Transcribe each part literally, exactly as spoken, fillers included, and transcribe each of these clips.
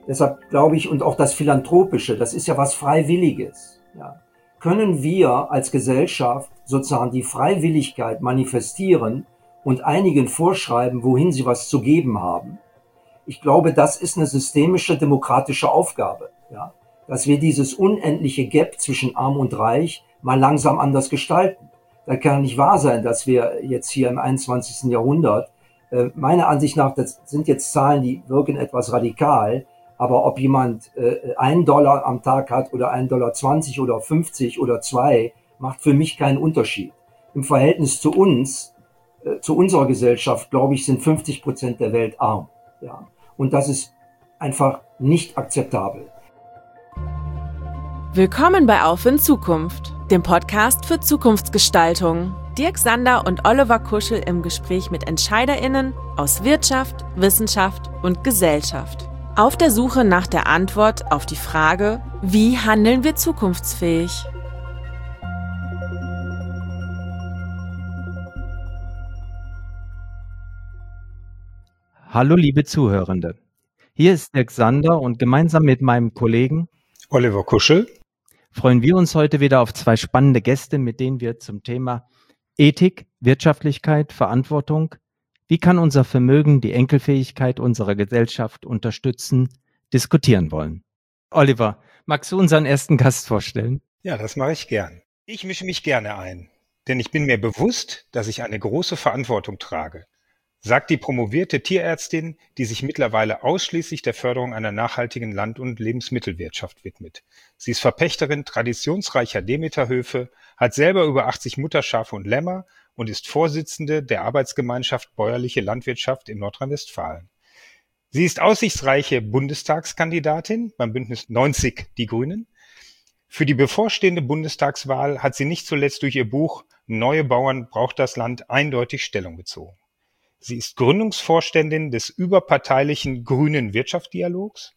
Deshalb glaube ich, und auch das Philanthropische, das ist ja was Freiwilliges. Ja. Können wir als Gesellschaft sozusagen die Freiwilligkeit manifestieren und einigen vorschreiben, wohin sie was zu geben haben? Ich glaube, das ist eine systemische demokratische Aufgabe, ja, dass wir dieses unendliche Gap zwischen Arm und Reich mal langsam anders gestalten. Da kann nicht wahr sein, dass wir jetzt hier im einundzwanzigsten Jahrhundert, äh, meiner Ansicht nach, das sind jetzt Zahlen, die wirken etwas radikal, aber ob jemand äh, einen Dollar am Tag hat oder einen Dollar zwanzig oder fünfzig oder zwei, macht für mich keinen Unterschied. Im Verhältnis zu uns, äh, zu unserer Gesellschaft, glaube ich, sind fünfzig Prozent der Welt arm, ja. Und das ist einfach nicht akzeptabel. Willkommen bei Auf in Zukunft, dem Podcast für Zukunftsgestaltung. Dirk Sander und Oliver Kuschel im Gespräch mit EntscheiderInnen aus Wirtschaft, Wissenschaft und Gesellschaft. Auf der Suche nach der Antwort auf die Frage, wie handeln wir zukunftsfähig? Hallo liebe Zuhörende, hier ist Dirk Sander und gemeinsam mit meinem Kollegen Oliver Kuschel freuen wir uns heute wieder auf zwei spannende Gäste, mit denen wir zum Thema Ethik, Wirtschaftlichkeit, Verantwortung, wie kann unser Vermögen die Enkelfähigkeit unserer Gesellschaft unterstützen, diskutieren wollen. Oliver, magst du unseren ersten Gast vorstellen? Ja, das mache ich gern. Ich mische mich gerne ein, denn ich bin mir bewusst, dass ich eine große Verantwortung trage, sagt die promovierte Tierärztin, die sich mittlerweile ausschließlich der Förderung einer nachhaltigen Land- und Lebensmittelwirtschaft widmet. Sie ist Verpächterin traditionsreicher Demeterhöfe, hat selber über achtzig Mutterschafe und Lämmer und ist Vorsitzende der Arbeitsgemeinschaft Bäuerliche Landwirtschaft in Nordrhein-Westfalen. Sie ist aussichtsreiche Bundestagskandidatin beim Bündnis neunzig Die Grünen. Für die bevorstehende Bundestagswahl hat sie nicht zuletzt durch ihr Buch Neue Bauern braucht das Land eindeutig Stellung bezogen. Sie ist Gründungsvorständin des überparteilichen Grünen Wirtschaftsdialogs,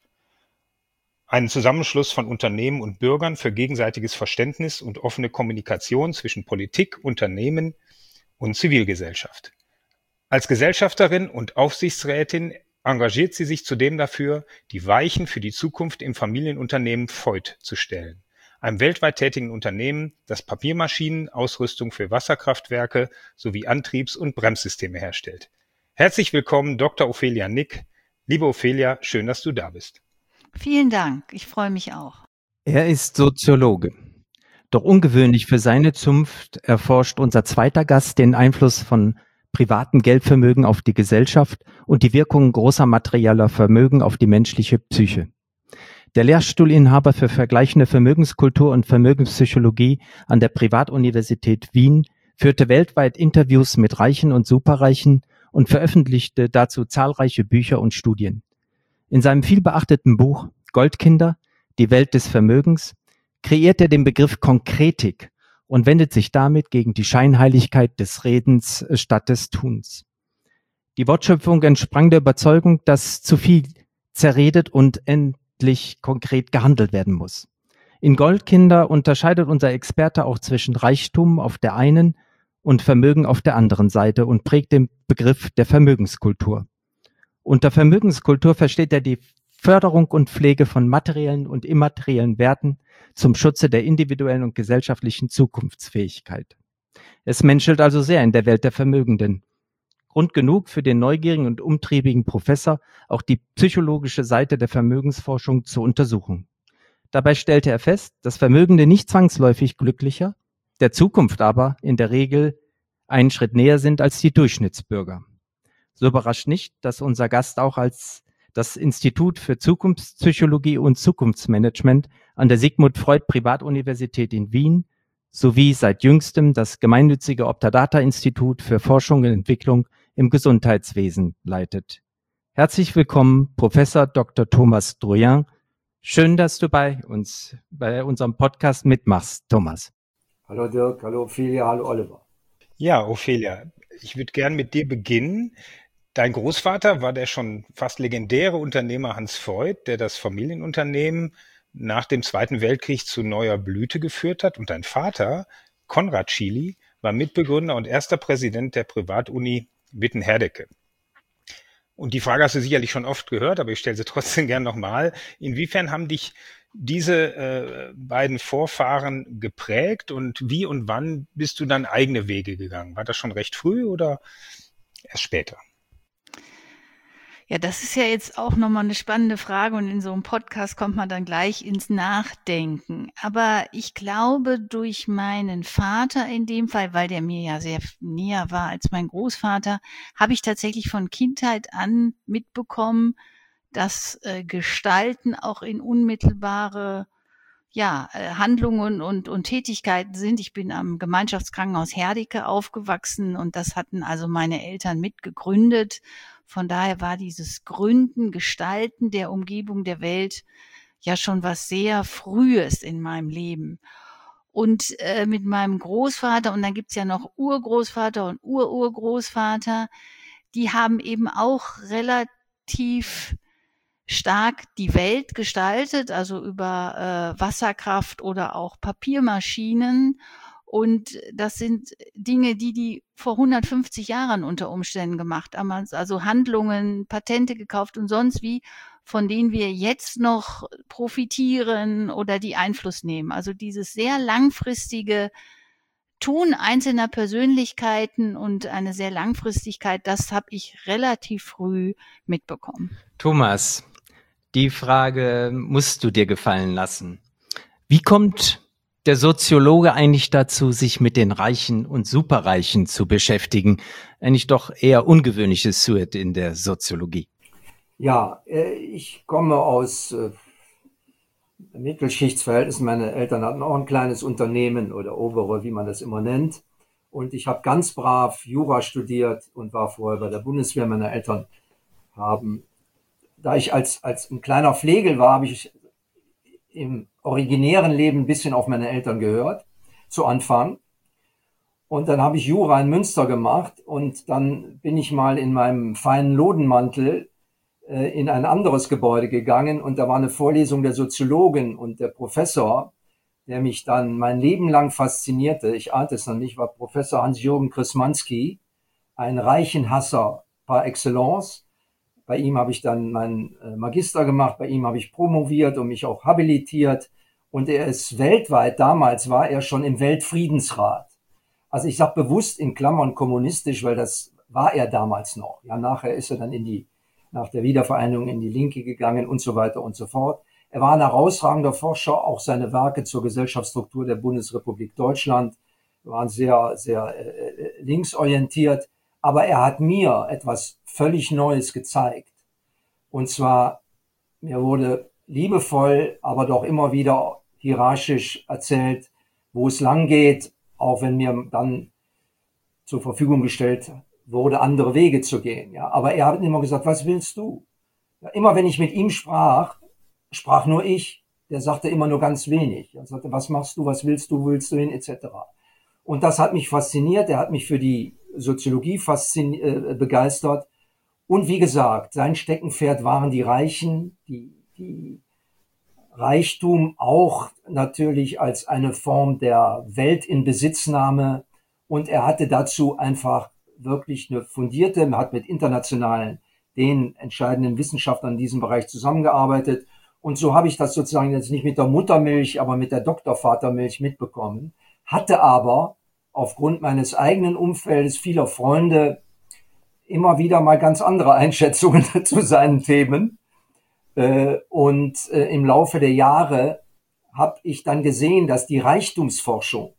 einen Zusammenschluss von Unternehmen und Bürgern für gegenseitiges Verständnis und offene Kommunikation zwischen Politik, Unternehmen und Zivilgesellschaft. Als Gesellschafterin und Aufsichtsrätin engagiert sie sich zudem dafür, die Weichen für die Zukunft im Familienunternehmen Voith zu stellen, einem weltweit tätigen Unternehmen, das Papiermaschinen, Ausrüstung für Wasserkraftwerke sowie Antriebs- und Bremssysteme herstellt. Herzlich willkommen, Doktor Ophelia Nick. Liebe Ophelia, schön, dass du da bist. Vielen Dank, ich freue mich auch. Er ist Soziologe. Doch ungewöhnlich für seine Zunft erforscht unser zweiter Gast den Einfluss von privaten Geldvermögen auf die Gesellschaft und die Wirkung großer materieller Vermögen auf die menschliche Psyche. Der Lehrstuhlinhaber für vergleichende Vermögenskultur und Vermögenspsychologie an der Privatuniversität Wien führte weltweit Interviews mit Reichen und Superreichen und veröffentlichte dazu zahlreiche Bücher und Studien. In seinem vielbeachteten Buch Goldkinder, die Welt des Vermögens, kreiert er den Begriff Konkretik und wendet sich damit gegen die Scheinheiligkeit des Redens statt des Tuns. Die Wortschöpfung entsprang der Überzeugung, dass zu viel zerredet und endlich konkret gehandelt werden muss. In Goldkinder unterscheidet unser Experte auch zwischen Reichtum auf der einen und Vermögen auf der anderen Seite und prägt den Begriff der Vermögenskultur. Unter Vermögenskultur versteht er die Förderung und Pflege von materiellen und immateriellen Werten zum Schutze der individuellen und gesellschaftlichen Zukunftsfähigkeit. Es menschelt also sehr in der Welt der Vermögenden. Grund genug für den neugierigen und umtriebigen Professor, auch die psychologische Seite der Vermögensforschung zu untersuchen. Dabei stellte er fest, dass Vermögende nicht zwangsläufig glücklicher, der Zukunft aber in der Regel einen Schritt näher sind als die Durchschnittsbürger. So überrascht nicht, dass unser Gast auch als das Institut für Zukunftspsychologie und Zukunftsmanagement an der Sigmund Freud Privatuniversität in Wien sowie seit jüngstem das gemeinnützige Optadata-Institut für Forschung und Entwicklung im Gesundheitswesen leitet. Herzlich willkommen, Professor Doktor Thomas Drouin. Schön, dass du bei uns, bei unserem Podcast mitmachst, Thomas. Hallo Dirk, hallo Ophelia, hallo Oliver. Ja, Ophelia, ich würde gern mit dir beginnen. Dein Großvater war der schon fast legendäre Unternehmer Hans Voith, der das Familienunternehmen nach dem Zweiten Weltkrieg zu neuer Blüte geführt hat. Und dein Vater, Konrad Schily, war Mitbegründer und erster Präsident der Privatuni Witten-Herdecke. Und die Frage hast du sicherlich schon oft gehört, aber ich stelle sie trotzdem gern nochmal. Inwiefern haben dich diese äh, beiden Vorfahren geprägt und wie und wann bist du dann eigene Wege gegangen? War das schon recht früh oder erst später? Ja, das ist ja jetzt auch nochmal eine spannende Frage und in so einem Podcast kommt man dann gleich ins Nachdenken. Aber ich glaube, durch meinen Vater in dem Fall, weil der mir ja sehr näher war als mein Großvater, habe ich tatsächlich von Kindheit an mitbekommen, dass äh, Gestalten auch in unmittelbare ja, äh, Handlungen und, und Tätigkeiten sind. Ich bin am Gemeinschaftskrankenhaus Herdecke aufgewachsen und das hatten also meine Eltern mitgegründet. Von daher war dieses Gründen, Gestalten der Umgebung der Welt ja schon was sehr Frühes in meinem Leben. Und äh, mit meinem Großvater, und dann gibt's ja noch Urgroßvater und Ururgroßvater, die haben eben auch relativ stark die Welt gestaltet, also über äh, Wasserkraft oder auch Papiermaschinen. Und das sind Dinge, die die vor hundertfünfzig Jahren unter Umständen gemacht haben, also Handlungen, Patente gekauft und sonst wie, von denen wir jetzt noch profitieren oder die Einfluss nehmen. Also dieses sehr langfristige Tun einzelner Persönlichkeiten und eine sehr Langfristigkeit, das habe ich relativ früh mitbekommen. Thomas, die Frage musst du dir gefallen lassen. Wie kommt der Soziologe eigentlich dazu, sich mit den Reichen und Superreichen zu beschäftigen? Eigentlich doch eher ungewöhnliches Sujet in der Soziologie. Ja, ich komme aus äh, Mittelschichtsverhältnissen. Meine Eltern hatten auch ein kleines Unternehmen oder obere, wie man das immer nennt. Und ich habe ganz brav Jura studiert und war vorher bei der Bundeswehr. Meine Eltern haben, da ich als, als ein kleiner Flegel war, habe ich im originären Leben ein bisschen auf meine Eltern gehört, zu Anfang. Und dann habe ich Jura in Münster gemacht und dann bin ich mal in meinem feinen Lodenmantel äh, in ein anderes Gebäude gegangen und da war eine Vorlesung der Soziologin und der Professor, der mich dann mein Leben lang faszinierte, ich ahnte es noch nicht, war Professor Hans-Jürgen Krismanski, ein Reichenhasser par excellence. Bei ihm habe ich dann meinen Magister gemacht, bei ihm habe ich promoviert und mich auch habilitiert. Und er ist weltweit, damals war er schon im Weltfriedensrat. Also ich sage bewusst in Klammern kommunistisch, weil das war er damals noch. Ja, nachher ist er dann in die, nach der Wiedervereinigung in die Linke gegangen und so weiter und so fort. Er war ein herausragender Forscher, auch seine Werke zur Gesellschaftsstruktur der Bundesrepublik Deutschland waren sehr, sehr äh, linksorientiert. Aber er hat mir etwas völlig Neues gezeigt. Und zwar, mir wurde liebevoll, aber doch immer wieder hierarchisch erzählt, wo es lang geht, auch wenn mir dann zur Verfügung gestellt wurde, andere Wege zu gehen. Ja, aber er hat immer gesagt, was willst du? Ja, immer wenn ich mit ihm sprach, sprach nur ich. Der sagte immer nur ganz wenig. Er sagte, was machst du, was willst du, willst du hin, et cetera. Und das hat mich fasziniert. Er hat mich für die Soziologie faszini- äh, begeistert. Und wie gesagt, sein Steckenpferd waren die Reichen, die, die Reichtum auch natürlich als eine Form der Weltinbesitznahme. Und er hatte dazu einfach wirklich eine fundierte, er hat mit internationalen, den entscheidenden Wissenschaftlern in diesem Bereich zusammengearbeitet. Und so habe ich das sozusagen jetzt nicht mit der Muttermilch, aber mit der Doktorvatermilch mitbekommen. Hatte aber aufgrund meines eigenen Umfeldes, vieler Freunde, immer wieder mal ganz andere Einschätzungen zu seinen Themen. Und im Laufe der Jahre habe ich dann gesehen, dass die Reichtumsforschung,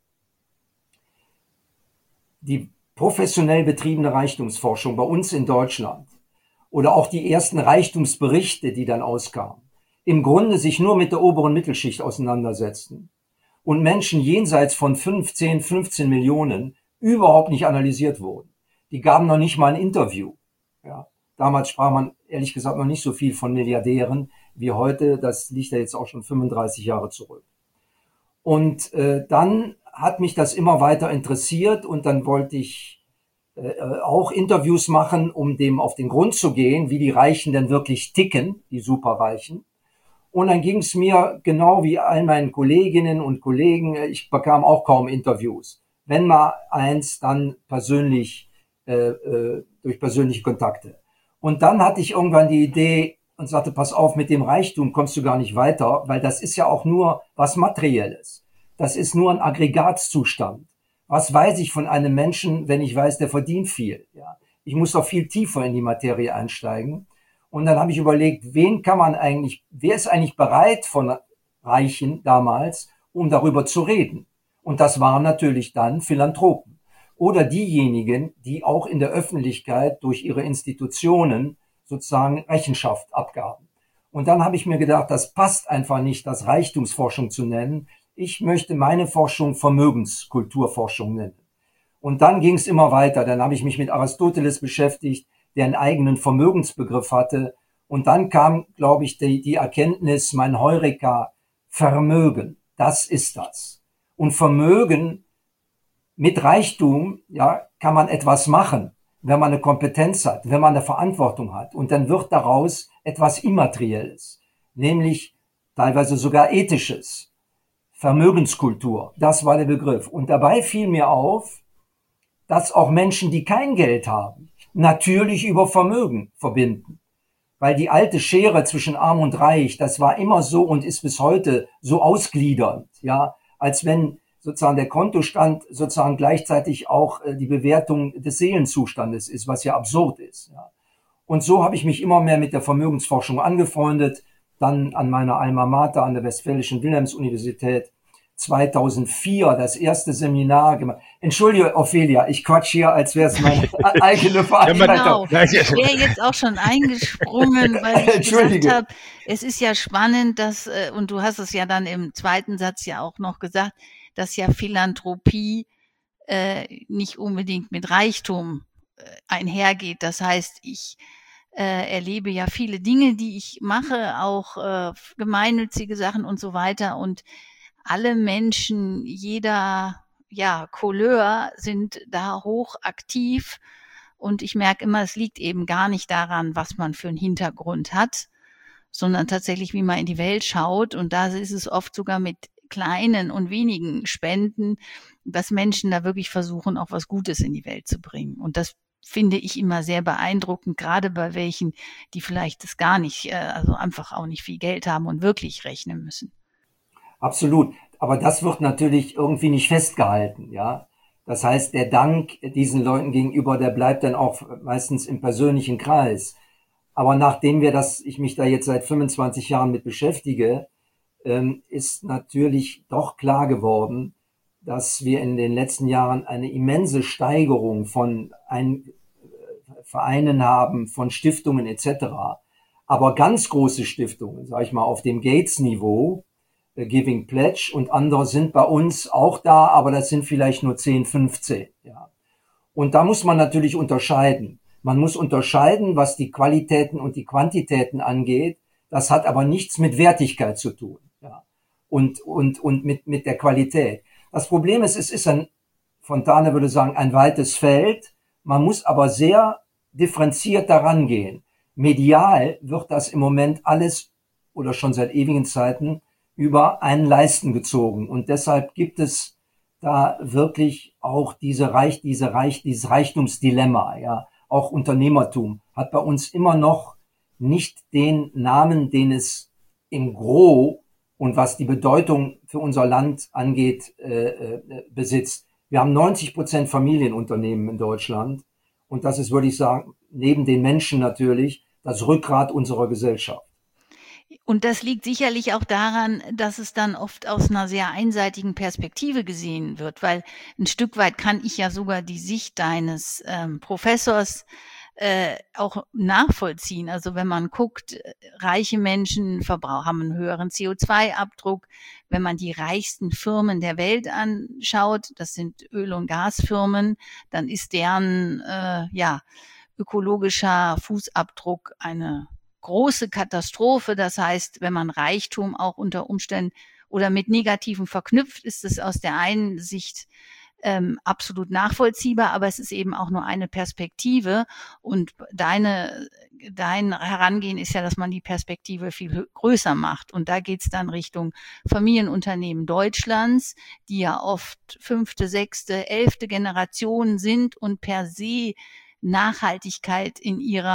die professionell betriebene Reichtumsforschung bei uns in Deutschland oder auch die ersten Reichtumsberichte, die dann auskamen, im Grunde sich nur mit der oberen Mittelschicht auseinandersetzten und Menschen jenseits von fünf, zehn, fünfzehn Millionen überhaupt nicht analysiert wurden. Die gaben noch nicht mal ein Interview. Ja. Damals sprach man ehrlich gesagt noch nicht so viel von Milliardären wie heute. Das liegt ja jetzt auch schon fünfunddreißig Jahre zurück. Und äh, dann hat mich das immer weiter interessiert und dann wollte ich äh, auch Interviews machen, um dem auf den Grund zu gehen, wie die Reichen denn wirklich ticken, die Superreichen. Und dann ging es mir genau wie all meinen Kolleginnen und Kollegen, ich bekam auch kaum Interviews. Wenn mal eins, dann persönlich, äh, äh, durch persönliche Kontakte. Und dann hatte ich irgendwann die Idee und sagte, pass auf, mit dem Reichtum kommst du gar nicht weiter, weil das ist ja auch nur was Materielles. Das ist nur ein Aggregatzustand. Was weiß ich von einem Menschen, wenn ich weiß, der verdient viel? Ja. Ich muss doch viel tiefer in die Materie einsteigen. Und dann habe ich überlegt, wen kann man eigentlich, wer ist eigentlich bereit von Reichen damals, um darüber zu reden? Und das waren natürlich dann Philanthropen. Oder diejenigen, die auch in der Öffentlichkeit durch ihre Institutionen sozusagen Rechenschaft abgaben. Und dann habe ich mir gedacht, das passt einfach nicht, das Reichtumsforschung zu nennen. Ich möchte meine Forschung Vermögenskulturforschung nennen. Und dann ging es immer weiter. Dann habe ich mich mit Aristoteles beschäftigt, der einen eigenen Vermögensbegriff hatte. Und dann kam, glaube ich, die, die Erkenntnis, mein Heureka, Vermögen, das ist das. Und Vermögen mit Reichtum, ja, kann man etwas machen, wenn man eine Kompetenz hat, wenn man eine Verantwortung hat. Und dann wird daraus etwas Immaterielles, nämlich teilweise sogar Ethisches. Vermögenskultur, das war der Begriff. Und dabei fiel mir auf, dass auch Menschen, die kein Geld haben, natürlich über Vermögen verbinden. Weil die alte Schere zwischen Arm und Reich, das war immer so und ist bis heute so ausgliedernd, ja, als wenn sozusagen der Kontostand sozusagen gleichzeitig auch die Bewertung des Seelenzustandes ist, was ja absurd ist. Ja. Und so habe ich mich immer mehr mit der Vermögensforschung angefreundet, dann an meiner Alma Mater an der Westfälischen Wilhelms-Universität zweitausendvier das erste Seminar gemacht. Entschuldige, Ophelia, ich quatsch hier, als wäre es meine eigene Veranstaltung. Genau. Ich wäre jetzt auch schon eingesprungen, weil ich gesagt habe, es ist ja spannend, dass, und du hast es ja dann im zweiten Satz ja auch noch gesagt, dass ja Philanthropie äh, nicht unbedingt mit Reichtum äh, einhergeht. Das heißt, ich äh, erlebe ja viele Dinge, die ich mache, auch äh, gemeinnützige Sachen und so weiter. Und alle Menschen jeder ja, Couleur sind da hoch aktiv. Und ich merke immer, es liegt eben gar nicht daran, was man für einen Hintergrund hat, sondern tatsächlich, wie man in die Welt schaut. Und da ist es oft sogar mit kleinen und wenigen Spenden, dass Menschen da wirklich versuchen, auch was Gutes in die Welt zu bringen. Und das finde ich immer sehr beeindruckend, gerade bei welchen, die vielleicht das gar nicht, also einfach auch nicht viel Geld haben und wirklich rechnen müssen. Absolut. Aber das wird natürlich irgendwie nicht festgehalten, ja. Das heißt, der Dank diesen Leuten gegenüber, der bleibt dann auch meistens im persönlichen Kreis. Aber nachdem wir das, ich mich da jetzt seit fünfundzwanzig Jahren mit beschäftige, ist natürlich doch klar geworden, dass wir in den letzten Jahren eine immense Steigerung von ein, Vereinen haben, von Stiftungen et cetera. Aber ganz große Stiftungen, sage ich mal, auf dem Gates-Niveau, Giving Pledge und andere sind bei uns auch da, aber das sind vielleicht nur zehn, fünfzehn. Ja. Und da muss man natürlich unterscheiden. Man muss unterscheiden, was die Qualitäten und die Quantitäten angeht. Das hat aber nichts mit Wertigkeit zu tun. Ja. Und, und, und mit, mit der Qualität. Das Problem ist, es ist ein, Fontane würde sagen, ein weites Feld. Man muss aber sehr differenziert daran gehen. Medial wird das im Moment alles oder schon seit ewigen Zeiten über einen Leisten gezogen. Und deshalb gibt es da wirklich auch diese Reich, diese Reich, dieses Reichtumsdilemma, ja. Auch Unternehmertum hat bei uns immer noch nicht den Namen, den es im Gros und was die Bedeutung für unser Land angeht, äh, äh, besitzt. Wir haben neunzig Prozent Familienunternehmen in Deutschland. Und das ist, würde ich sagen, neben den Menschen natürlich, das Rückgrat unserer Gesellschaft. Und das liegt sicherlich auch daran, dass es dann oft aus einer sehr einseitigen Perspektive gesehen wird, weil ein Stück weit kann ich ja sogar die Sicht deines ähm, Professors äh, auch nachvollziehen. Also wenn man guckt, reiche Menschen verbrauchen, haben einen höheren C O zwei Abdruck. Wenn man die reichsten Firmen der Welt anschaut, das sind Öl- und Gasfirmen, dann ist deren äh, ja ökologischer Fußabdruck eine große Katastrophe. Das heißt, wenn man Reichtum auch unter Umständen oder mit Negativen verknüpft, ist es aus der einen Sicht ähm, absolut nachvollziehbar, aber es ist eben auch nur eine Perspektive. Und deine, dein Herangehen ist ja, dass man die Perspektive viel größer macht. Und da geht's dann Richtung Familienunternehmen Deutschlands, die ja oft fünfte, sechste, elfte Generation sind und per se Nachhaltigkeit in ihrer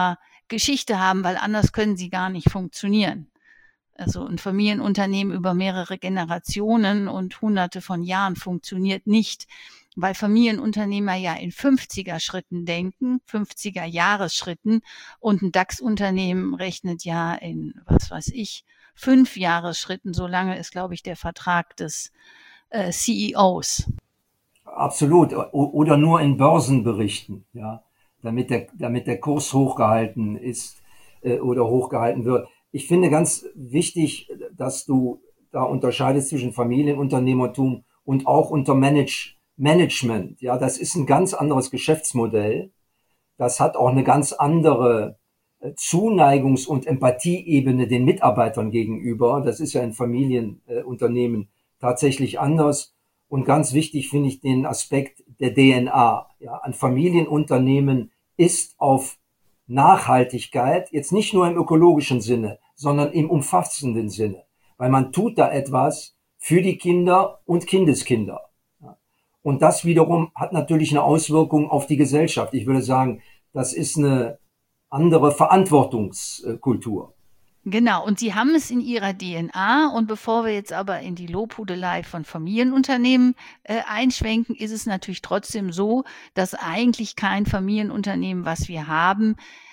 Geschichte haben, weil anders können sie gar nicht funktionieren. Also ein Familienunternehmen über mehrere Generationen und hunderte von Jahren funktioniert nicht, weil Familienunternehmer ja in fünfziger-Schritten denken, fünfziger-Jahresschritten, und ein DAX-Unternehmen rechnet ja in, was weiß ich, fünf Jahresschritten. So lange ist, glaube ich, der Vertrag des äh, C E Os. Absolut. Oder nur in Börsenberichten, ja, damit der, damit der Kurs hochgehalten ist äh, oder hochgehalten wird. Ich finde ganz wichtig, dass du da unterscheidest zwischen Familienunternehmertum und auch unter Manage, Management. Ja, das ist ein ganz anderes Geschäftsmodell. Das hat auch eine ganz andere Zuneigungs- und Empathieebene den Mitarbeitern gegenüber. Das ist ja in Familienunternehmen tatsächlich anders. Und ganz wichtig finde ich den Aspekt der D N A. Ja, ein Familienunternehmen ist auf Nachhaltigkeit, jetzt nicht nur im ökologischen Sinne, sondern im umfassenden Sinne. Weil man tut da etwas für die Kinder und Kindeskinder. Und das wiederum hat natürlich eine Auswirkung auf die Gesellschaft. Ich würde sagen, das ist eine andere Verantwortungskultur. Genau, und Sie haben es in Ihrer D N A. Und bevor wir jetzt aber in die Lobhudelei von Familienunternehmen äh, einschwenken, ist es natürlich trotzdem so, dass eigentlich kein Familienunternehmen, was wir haben,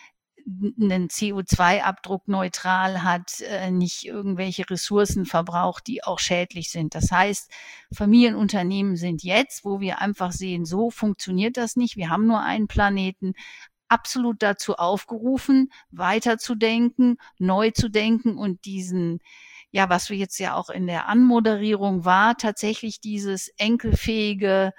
einen C O zwei Abdruck neutral hat, äh, nicht irgendwelche Ressourcen verbraucht, die auch schädlich sind. Das heißt, Familienunternehmen sind jetzt, wo wir einfach sehen, so funktioniert das nicht. Wir haben nur einen Planeten, absolut dazu aufgerufen, weiterzudenken, neu zu denken und diesen, ja, was wir jetzt ja auch in der Anmoderierung war, tatsächlich dieses enkelfähige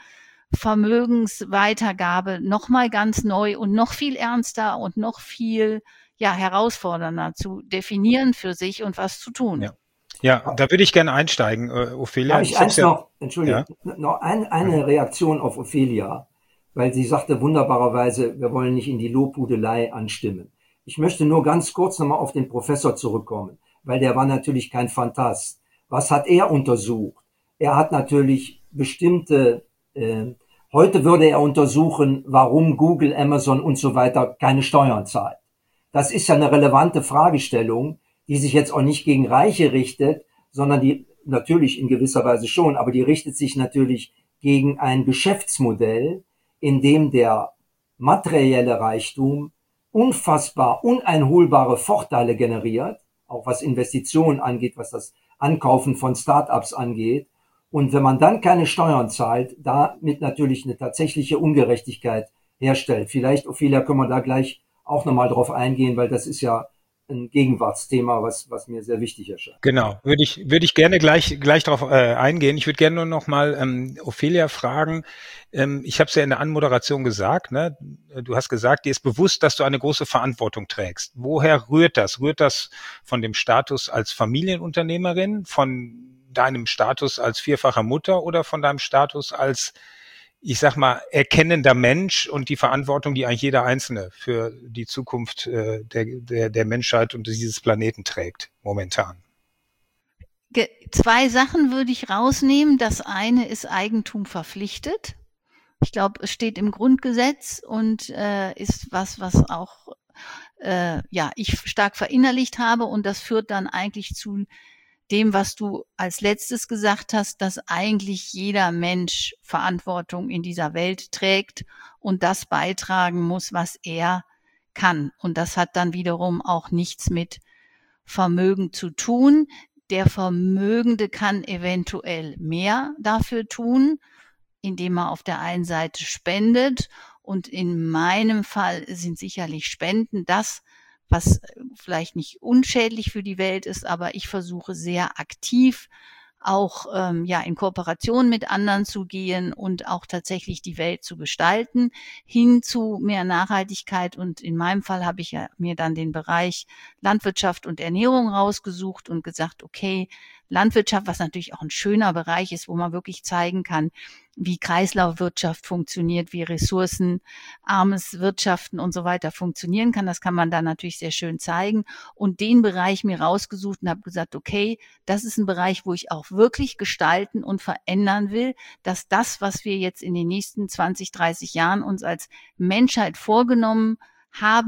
Vermögensweitergabe nochmal ganz neu und noch viel ernster und noch viel, ja, herausfordernder zu definieren für sich und was zu tun. Ja, ja, da würde ich gerne einsteigen, äh, Ophelia. Darf ich, ich eins ja, noch, Entschuldigung, ja? noch ein, eine Reaktion auf Ophelia, weil sie sagte wunderbarerweise, wir wollen nicht in die Lobhudelei anstimmen. Ich möchte nur ganz kurz nochmal auf den Professor zurückkommen, weil der war natürlich kein Phantast. Was hat er untersucht? Er hat natürlich bestimmte, äh, heute würde er untersuchen, warum Google, Amazon und so weiter keine Steuern zahlt. Das ist ja eine relevante Fragestellung, die sich jetzt auch nicht gegen Reiche richtet, sondern die natürlich in gewisser Weise schon, aber die richtet sich natürlich gegen ein Geschäftsmodell, in dem der materielle Reichtum unfassbar uneinholbare Vorteile generiert, auch was Investitionen angeht, was das Ankaufen von Start-ups angeht. Und wenn man dann keine Steuern zahlt, damit natürlich eine tatsächliche Ungerechtigkeit herstellt. Vielleicht, Ophelia, können wir da gleich auch nochmal drauf eingehen, weil das ist ja ein Gegenwartsthema, was, was mir sehr wichtig erscheint. Genau, würde ich, würde ich gerne gleich, gleich darauf äh, eingehen. Ich würde gerne nur noch mal ähm, Ophelia fragen. Ähm, ich habe es ja in der Anmoderation gesagt, ne? Du hast gesagt, dir ist bewusst, dass du eine große Verantwortung trägst. Woher rührt das? Rührt das von dem Status als Familienunternehmerin, von deinem Status als vierfacher Mutter oder von deinem Status als, ich sag mal, erkennender Mensch und die Verantwortung, die eigentlich jeder Einzelne für die Zukunft äh, der, der, der Menschheit und dieses Planeten trägt, momentan? Ge- Zwei Sachen würde ich rausnehmen. Das eine ist Eigentum verpflichtet. Ich glaube, es steht im Grundgesetz und äh, ist was, was auch äh, ja ich stark verinnerlicht habe, und das führt dann eigentlich zu dem, was du als letztes gesagt hast, dass eigentlich jeder Mensch Verantwortung in dieser Welt trägt und das beitragen muss, was er kann. Und das hat dann wiederum auch nichts mit Vermögen zu tun. Der Vermögende kann eventuell mehr dafür tun, indem er auf der einen Seite spendet. Und in meinem Fall sind sicherlich Spenden das, was vielleicht nicht unschädlich für die Welt ist, aber ich versuche sehr aktiv auch ähm, ja in Kooperation mit anderen zu gehen und auch tatsächlich die Welt zu gestalten, hin zu mehr Nachhaltigkeit. Und in meinem Fall habe ich ja mir dann den Bereich Landwirtschaft und Ernährung rausgesucht und gesagt, okay, Landwirtschaft, was natürlich auch ein schöner Bereich ist, wo man wirklich zeigen kann, wie Kreislaufwirtschaft funktioniert, wie ressourcenarmes Wirtschaften und so weiter funktionieren kann. Das kann man da natürlich sehr schön zeigen. Und den Bereich mir rausgesucht und habe gesagt, okay, das ist ein Bereich, wo ich auch wirklich gestalten und verändern will, dass das, was wir jetzt in den nächsten zwanzig, dreißig Jahren uns als Menschheit vorgenommen haben,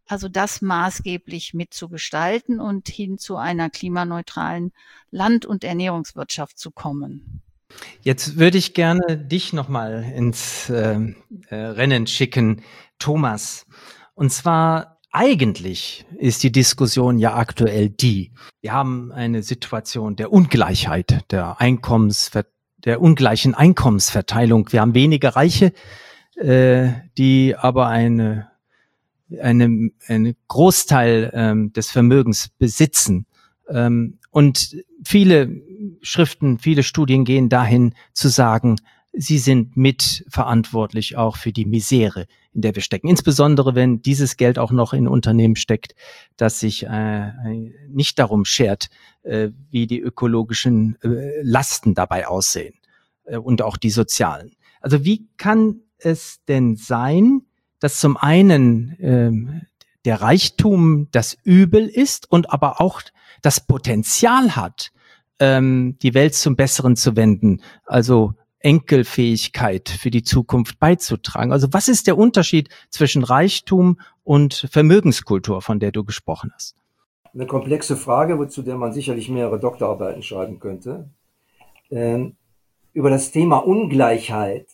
also das maßgeblich mitzugestalten und hin zu einer klimaneutralen Land- und Ernährungswirtschaft zu kommen. Jetzt würde ich gerne dich nochmal ins äh, äh, Rennen schicken, Thomas. Und zwar eigentlich ist die Diskussion ja aktuell die, wir haben eine Situation der Ungleichheit, der Einkommensver- der ungleichen Einkommensverteilung. Wir haben wenige Reiche, äh, die aber eine, eine, einen Großteil ähm, des Vermögens besitzen. Ähm, und viele Schriften, viele Studien gehen dahin zu sagen, sie sind mitverantwortlich auch für die Misere, in der wir stecken. Insbesondere, wenn dieses Geld auch noch in Unternehmen steckt, das sich äh, nicht darum schert, äh, wie die ökologischen äh, Lasten dabei aussehen äh, und auch die sozialen. Also wie kann es denn sein, dass zum einen ähm, der Reichtum das Übel ist und aber auch das Potenzial hat, ähm, die Welt zum Besseren zu wenden, also Enkelfähigkeit für die Zukunft beizutragen. Also was ist der Unterschied zwischen Reichtum und Vermögenskultur, von der du gesprochen hast? Eine komplexe Frage, zu der man sicherlich mehrere Doktorarbeiten schreiben könnte. Ähm, über das Thema Ungleichheit,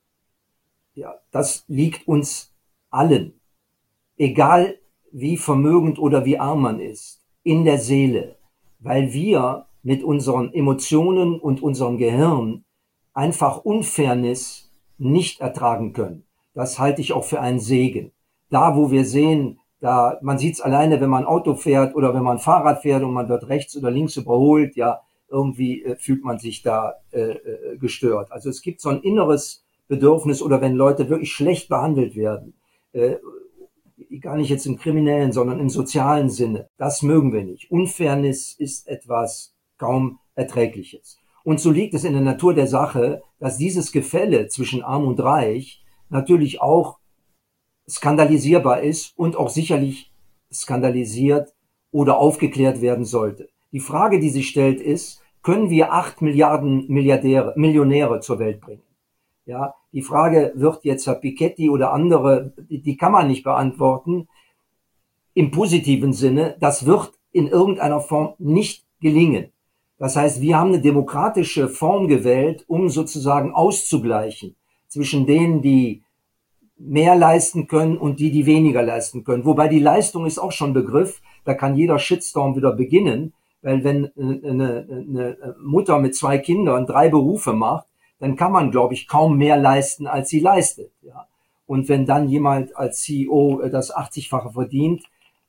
ja, das liegt uns allen, egal wie vermögend oder wie arm man ist, in der Seele, weil wir mit unseren Emotionen und unserem Gehirn einfach Unfairness nicht ertragen können. Das halte ich auch für einen Segen. Da, wo wir sehen, da, man sieht es alleine, wenn man Auto fährt oder wenn man Fahrrad fährt und man wird rechts oder links überholt, ja, irgendwie äh, fühlt man sich da äh, äh, gestört. Also es gibt so ein inneres Bedürfnis, oder wenn Leute wirklich schlecht behandelt werden, äh, gar nicht jetzt im kriminellen, sondern im sozialen Sinne, das mögen wir nicht. Unfairness ist etwas kaum Erträgliches. Und so liegt es in der Natur der Sache, dass dieses Gefälle zwischen Arm und Reich natürlich auch skandalisierbar ist und auch sicherlich skandalisiert oder aufgeklärt werden sollte. Die Frage, die sich stellt, ist, können wir acht Milliarden Milliardäre, Millionäre zur Welt bringen? Ja, die Frage wird jetzt Herr Piketty oder andere, die, die kann man nicht beantworten. Im positiven Sinne, das wird in irgendeiner Form nicht gelingen. Das heißt, wir haben eine demokratische Form gewählt, um sozusagen auszugleichen zwischen denen, die mehr leisten können und die, die weniger leisten können. Wobei die Leistung ist auch schon Begriff, da kann jeder Shitstorm wieder beginnen, weil wenn eine, eine Mutter mit zwei Kindern drei Berufe macht, dann kann man, glaube ich, kaum mehr leisten, als sie leistet. Ja. Und wenn dann jemand als C E O das achtzigfache verdient,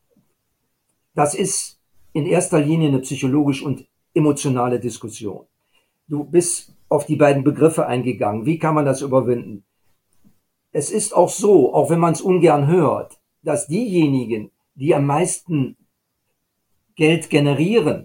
das ist in erster Linie eine psychologisch und emotionale Diskussion. Du bist auf die beiden Begriffe eingegangen. Wie kann man das überwinden? Es ist auch so, auch wenn man es ungern hört, dass diejenigen, die am meisten Geld generieren,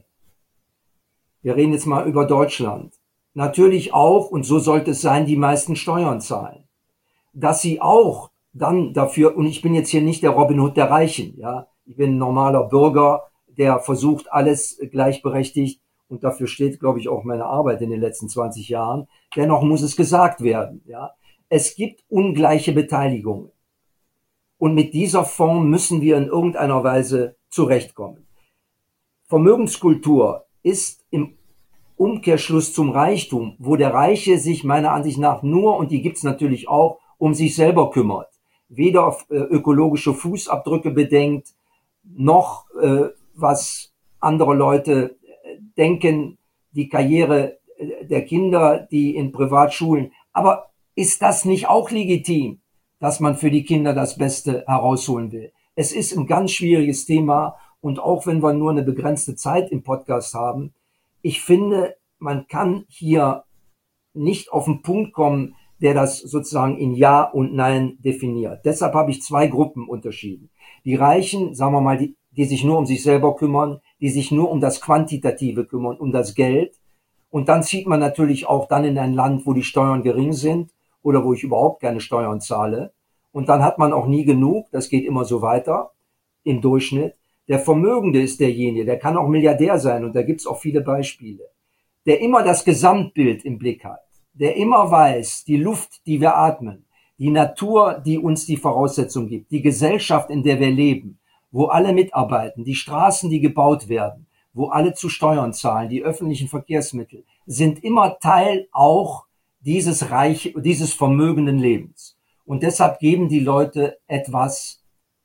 wir reden jetzt mal über Deutschland, natürlich auch, und so sollte es sein, die meisten Steuern zahlen. Dass sie auch dann dafür, und ich bin jetzt hier nicht der Robin Hood der Reichen, ja, ich bin ein normaler Bürger, der versucht, alles gleichberechtigt, und dafür steht, glaube ich, auch meine Arbeit in den letzten zwanzig Jahren. Dennoch muss es gesagt werden, ja. Es gibt ungleiche Beteiligungen. Und mit dieser Form müssen wir in irgendeiner Weise zurechtkommen. Vermögenskultur ist im Umkehrschluss zum Reichtum, wo der Reiche sich meiner Ansicht nach nur, und die gibt's natürlich auch, um sich selber kümmert. Weder auf äh, ökologische Fußabdrücke bedenkt, noch äh, was andere Leute äh, denken, die Karriere äh, der Kinder, die in Privatschulen. Aber ist das nicht auch legitim, dass man für die Kinder das Beste herausholen will? Es ist ein ganz schwieriges Thema, und auch wenn wir nur eine begrenzte Zeit im Podcast haben, ich finde, man kann hier nicht auf den Punkt kommen, der das sozusagen in Ja und Nein definiert. Deshalb habe ich zwei Gruppen unterschieden. Die Reichen, sagen wir mal, die, die sich nur um sich selber kümmern, die sich nur um das Quantitative kümmern, um das Geld. Und dann zieht man natürlich auch dann in ein Land, wo die Steuern gering sind oder wo ich überhaupt keine Steuern zahle. Und dann hat man auch nie genug, das geht immer so weiter im Durchschnitt. Der Vermögende ist derjenige, der kann auch Milliardär sein, und da gibt's auch viele Beispiele, der immer das Gesamtbild im Blick hat, der immer weiß, die Luft, die wir atmen, die Natur, die uns die Voraussetzung gibt, die Gesellschaft, in der wir leben, wo alle mitarbeiten, die Straßen, die gebaut werden, wo alle zu Steuern zahlen, die öffentlichen Verkehrsmittel, sind immer Teil auch dieses reich, dieses vermögenden Lebens. Und deshalb geben die Leute etwas,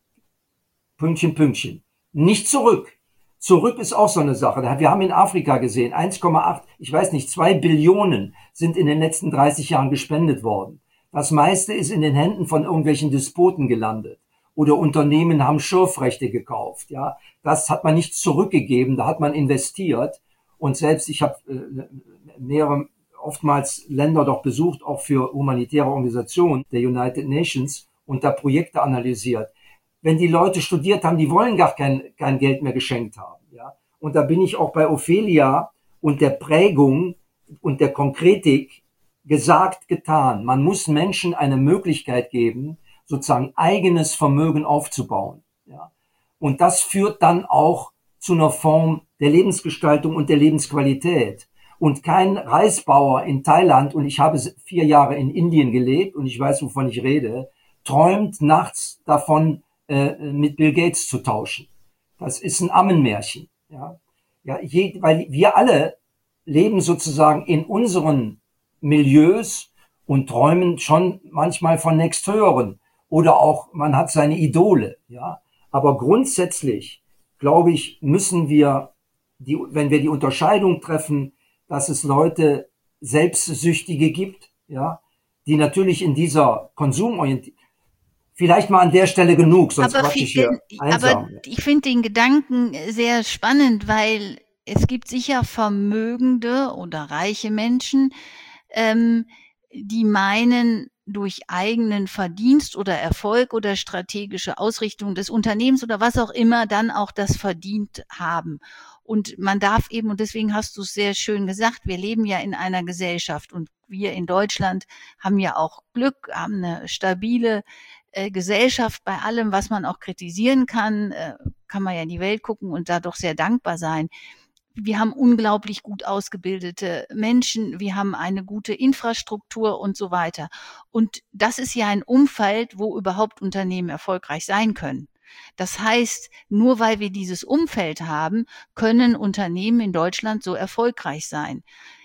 Pünktchen, Pünktchen, nicht zurück. Zurück ist auch so eine Sache. Wir haben in Afrika gesehen, eins Komma acht, ich weiß nicht, zwei Billionen sind in den letzten dreißig Jahren gespendet worden. Das meiste ist in den Händen von irgendwelchen Despoten gelandet. Oder Unternehmen haben Schürfrechte gekauft. Ja, das hat man nicht zurückgegeben, da hat man investiert. Und selbst, ich habe äh, mehrere, oftmals Länder doch besucht, auch für humanitäre Organisationen der United Nations und da Projekte analysiert. Wenn die Leute studiert haben, die wollen gar kein, kein Geld mehr geschenkt haben. Ja? Und da bin ich auch bei Ophelia und der Prägung und der Konkretik gesagt, getan. Man muss Menschen eine Möglichkeit geben, sozusagen eigenes Vermögen aufzubauen. Ja? Und das führt dann auch zu einer Form der Lebensgestaltung und der Lebensqualität. Und kein Reisbauer in Thailand, und ich habe vier Jahre in Indien gelebt und ich weiß, wovon ich rede, träumt nachts davon, mit Bill Gates zu tauschen. Das ist ein Ammenmärchen. Ja, ja, je, weil wir alle leben sozusagen in unseren Milieus und träumen schon manchmal von nächsthöheren. Oder auch, man hat seine Idole. Ja, aber grundsätzlich, glaube ich, müssen wir, die, wenn wir die Unterscheidung treffen, dass es Leute Selbstsüchtige gibt, ja, die natürlich in dieser Konsumorientierung, vielleicht mal an der Stelle genug, sonst aber quatsch ich hier einsam. Aber ich finde den Gedanken sehr spannend, weil es gibt sicher vermögende oder reiche Menschen, ähm, die meinen, durch eigenen Verdienst oder Erfolg oder strategische Ausrichtung des Unternehmens oder was auch immer dann auch das verdient haben. Und man darf eben, und deswegen hast du es sehr schön gesagt, wir leben ja in einer Gesellschaft und wir in Deutschland haben ja auch Glück, haben eine stabile äh, Gesellschaft. Bei allem, was man auch kritisieren kann, äh, kann man ja in die Welt gucken und da doch sehr dankbar sein. Wir haben unglaublich gut ausgebildete Menschen, wir haben eine gute Infrastruktur und so weiter. Und das ist ja ein Umfeld, wo überhaupt Unternehmen erfolgreich sein können. Das heißt, nur weil wir dieses Umfeld haben, können Unternehmen in Deutschland so erfolgreich sein.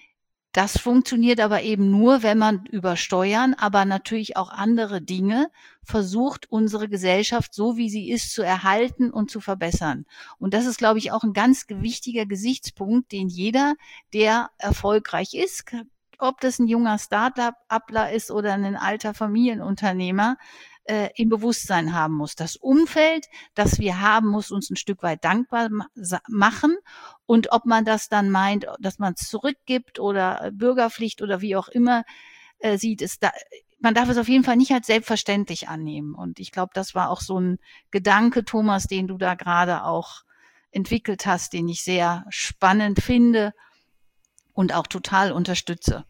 Das funktioniert aber eben nur, wenn man über Steuern, aber natürlich auch andere Dinge versucht, unsere Gesellschaft so, wie sie ist, zu erhalten und zu verbessern. Und das ist, glaube ich, auch ein ganz wichtiger Gesichtspunkt, den jeder, der erfolgreich ist, ob das ein junger Start-upler ist oder ein alter Familienunternehmer, äh, im Bewusstsein haben muss. Das Umfeld, das wir haben, muss uns ein Stück weit dankbar machen. Und ob man das dann meint, dass man es zurückgibt oder Bürgerpflicht oder wie auch immer äh, sieht, ist da, man darf es auf jeden Fall nicht als selbstverständlich annehmen. Und ich glaube, das war auch so ein Gedanke, Thomas, den du da gerade auch entwickelt hast, den ich sehr spannend finde und auch total unterstütze.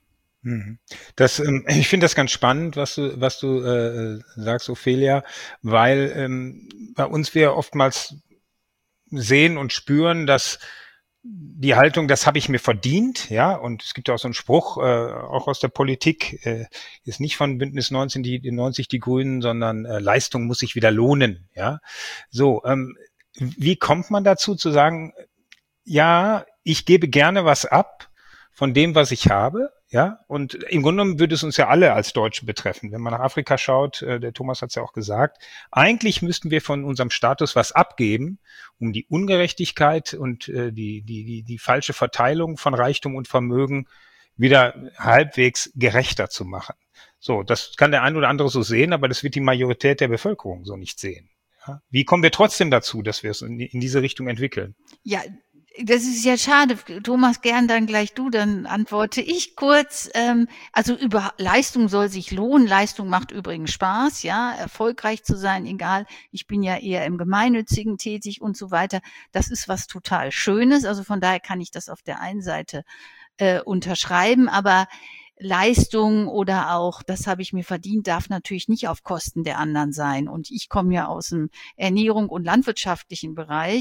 Das, ähm, ich finde das ganz spannend, was du, was du äh, sagst, Ophelia, weil ähm, bei uns wir oftmals sehen und spüren, dass die Haltung, das habe ich mir verdient, ja, und es gibt ja auch so einen Spruch, äh, auch aus der Politik, äh, ist nicht von Bündnis neunzehn, die, die neunzig die Grünen, sondern äh, Leistung muss sich wieder lohnen, ja. So, ähm, wie kommt man dazu zu sagen, ja, ich gebe gerne was ab von dem, was ich habe, ja, und im Grunde genommen würde es uns ja alle als Deutsche betreffen. Wenn man nach Afrika schaut, äh, der Thomas hat es ja auch gesagt, eigentlich müssten wir von unserem Status was abgeben, um die Ungerechtigkeit und äh, die, die, die, die falsche Verteilung von Reichtum und Vermögen wieder halbwegs gerechter zu machen. So, das kann der ein oder andere so sehen, aber das wird die Majorität der Bevölkerung so nicht sehen. Ja? Wie kommen wir trotzdem dazu, dass wir es in, in diese Richtung entwickeln? Ja, das ist ja schade. Thomas, gern dann gleich du, dann antworte ich kurz. Ähm, also über Leistung soll sich lohnen. Leistung macht übrigens Spaß, ja, erfolgreich zu sein, egal. Ich bin ja eher im Gemeinnützigen tätig und so weiter. Das ist was total Schönes. Also von daher kann ich das auf der einen Seite äh, unterschreiben, aber Leistung oder auch, das habe ich mir verdient, darf natürlich nicht auf Kosten der anderen sein. Und ich komme ja aus dem Ernährung und landwirtschaftlichen Bereich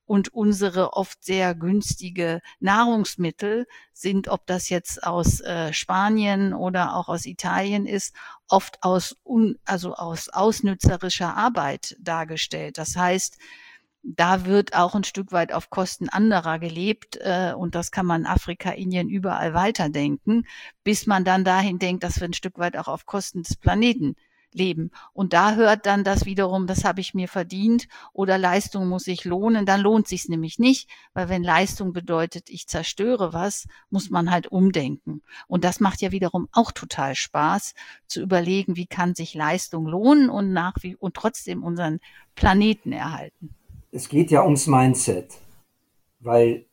und unsere oft sehr günstige Nahrungsmittel sind, ob das jetzt aus äh, Spanien oder auch aus Italien ist, oft aus un, also aus ausnützerischer Arbeit dargestellt. Das heißt, da wird auch ein Stück weit auf Kosten anderer gelebt, äh, und das kann man Afrika, Indien überall weiterdenken, bis man dann dahin denkt, dass wir ein Stück weit auch auf Kosten des Planeten leben. Und da hört dann das wiederum, das habe ich mir verdient oder Leistung muss sich lohnen, dann lohnt sich's nämlich nicht, weil wenn Leistung bedeutet, ich zerstöre was, muss man halt umdenken. Und das macht ja wiederum auch total Spaß, zu überlegen, wie kann sich Leistung lohnen und nach wie und trotzdem unseren Planeten erhalten. Es geht ja ums Mindset, weil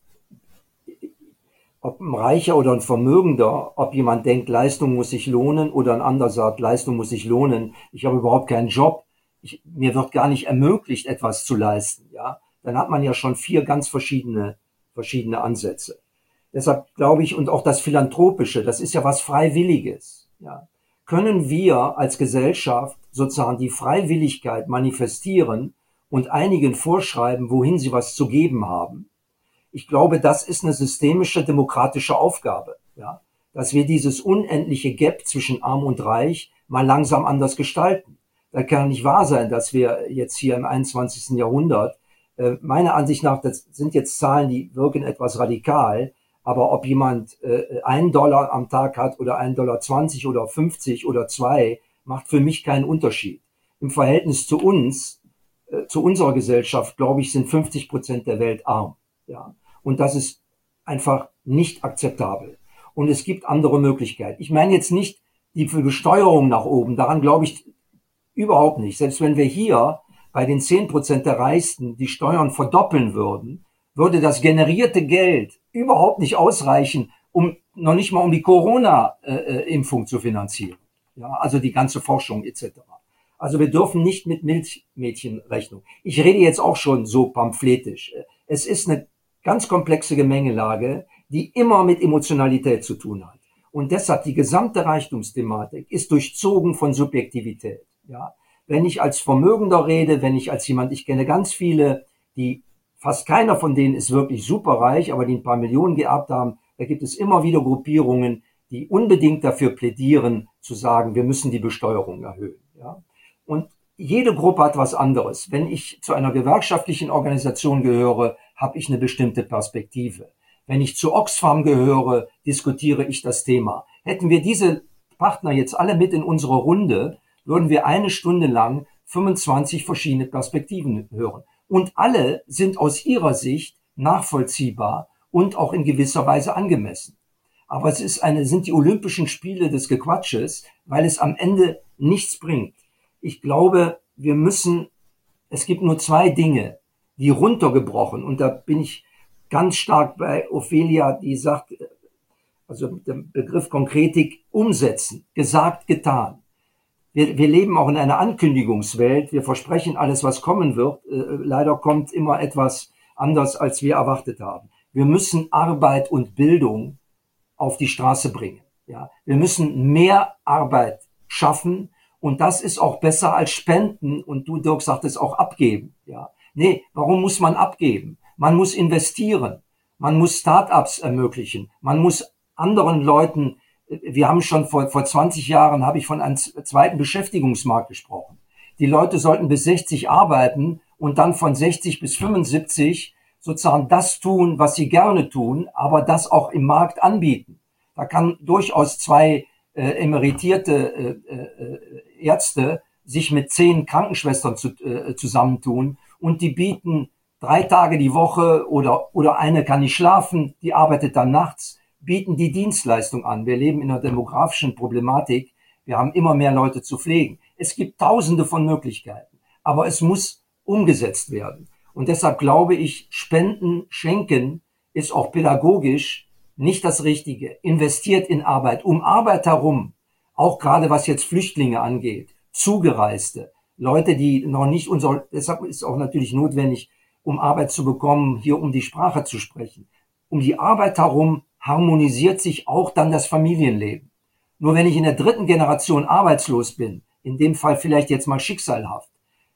ob ein Reicher oder ein Vermögender, ob jemand denkt, Leistung muss sich lohnen oder ein anderer sagt, Leistung muss sich lohnen, ich habe überhaupt keinen Job, ich, mir wird gar nicht ermöglicht, etwas zu leisten, ja, dann hat man ja schon vier ganz verschiedene, verschiedene Ansätze. Deshalb glaube ich, und auch das Philanthropische, das ist ja was Freiwilliges, ja. Können wir als Gesellschaft sozusagen die Freiwilligkeit manifestieren und einigen vorschreiben, wohin sie was zu geben haben? Ich glaube, das ist eine systemische demokratische Aufgabe, ja, dass wir dieses unendliche Gap zwischen Arm und Reich mal langsam anders gestalten. Da kann nicht wahr sein, dass wir jetzt hier im einundzwanzigsten Jahrhundert, äh, meiner Ansicht nach, das sind jetzt Zahlen, die wirken etwas radikal, aber ob jemand äh, einen Dollar am Tag hat oder einen Dollar zwanzig oder fünfzig oder zwei, macht für mich keinen Unterschied. Im Verhältnis zu uns, äh, zu unserer Gesellschaft, glaube ich, sind fünfzig Prozent der Welt arm, ja. Und das ist einfach nicht akzeptabel. Und es gibt andere Möglichkeiten. Ich meine jetzt nicht die Besteuerung nach oben. Daran glaube ich überhaupt nicht. Selbst wenn wir hier bei den zehn Prozent der Reichsten die Steuern verdoppeln würden, würde das generierte Geld überhaupt nicht ausreichen, um noch nicht mal um die Corona-Impfung zu finanzieren. Ja, also die ganze Forschung et cetera. Also wir dürfen nicht mit Milchmädchenrechnung. Ich rede jetzt auch schon so pamphlet-isch. Es ist eine ganz komplexe Gemengelage, die immer mit Emotionalität zu tun hat. Und deshalb die gesamte Reichtumsthematik ist durchzogen von Subjektivität. Ja, wenn ich als Vermögender rede, wenn ich als jemand, ich kenne ganz viele, die fast keiner von denen ist wirklich superreich, aber die ein paar Millionen geerbt haben, da gibt es immer wieder Gruppierungen, die unbedingt dafür plädieren, zu sagen, wir müssen die Besteuerung erhöhen. Ja, und jede Gruppe hat was anderes. Wenn ich zu einer gewerkschaftlichen Organisation gehöre, habe ich eine bestimmte Perspektive. Wenn ich zu Oxfam gehöre, diskutiere ich das Thema. Hätten wir diese Partner jetzt alle mit in unsere Runde, würden wir eine Stunde lang fünfundzwanzig verschiedene Perspektiven hören. Und alle sind aus ihrer Sicht nachvollziehbar und auch in gewisser Weise angemessen. Aber es ist eine, sind die Olympischen Spiele des Gequatsches, weil es am Ende nichts bringt. Ich glaube, wir müssen, es gibt nur zwei Dinge, die runtergebrochen, und da bin ich ganz stark bei Ophelia, die sagt, also der Begriff Konkretik, umsetzen, gesagt, getan. Wir, wir leben auch in einer Ankündigungswelt, wir versprechen alles, was kommen wird, äh, leider kommt immer etwas anders, als wir erwartet haben. Wir müssen Arbeit und Bildung auf die Straße bringen. Ja, wir müssen mehr Arbeit schaffen, und das ist auch besser als Spenden, und du, Dirk, sagtest auch abgeben. Ja, nee, warum muss man abgeben? Man muss investieren, man muss Start-ups ermöglichen, man muss anderen Leuten, wir haben schon vor, vor zwanzig Jahren, habe ich von einem zweiten Beschäftigungsmarkt gesprochen. Die Leute sollten bis sechzig arbeiten und dann von sechzig bis fünfundsiebzig sozusagen das tun, was sie gerne tun, aber das auch im Markt anbieten. Da kann durchaus zwei äh, emeritierte äh, äh, Ärzte sich mit zehn Krankenschwestern zu, äh, zusammentun, und die bieten drei Tage die Woche, oder oder eine kann nicht schlafen, die arbeitet dann nachts, bieten die Dienstleistung an. Wir leben in einer demografischen Problematik. Wir haben immer mehr Leute zu pflegen. Es gibt tausende von Möglichkeiten, aber es muss umgesetzt werden. Und deshalb glaube ich, Spenden, Schenken ist auch pädagogisch nicht das Richtige. Investiert in Arbeit, um Arbeit herum, auch gerade was jetzt Flüchtlinge angeht, Zugereiste, Leute, die noch nicht unser, deshalb ist auch natürlich notwendig, um Arbeit zu bekommen, hier um die Sprache zu sprechen. Um die Arbeit herum harmonisiert sich auch dann das Familienleben. Nur wenn ich in der dritten Generation arbeitslos bin, in dem Fall vielleicht jetzt mal schicksalhaft,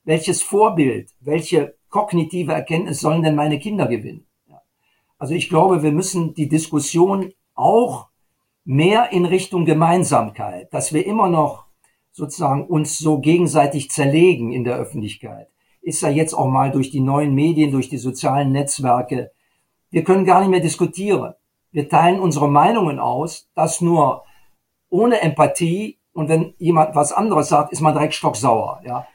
welches Vorbild, welche kognitive Erkenntnis sollen denn meine Kinder gewinnen? Ja. Also ich glaube, wir müssen die Diskussion auch mehr in Richtung Gemeinsamkeit, dass wir immer noch sozusagen uns so gegenseitig zerlegen in der Öffentlichkeit, ist ja jetzt auch mal durch die neuen Medien, durch die sozialen Netzwerke. Wir können gar nicht mehr diskutieren. Wir teilen unsere Meinungen aus, das nur ohne Empathie, und wenn jemand was anderes sagt, ist man direkt stocksauer, ja.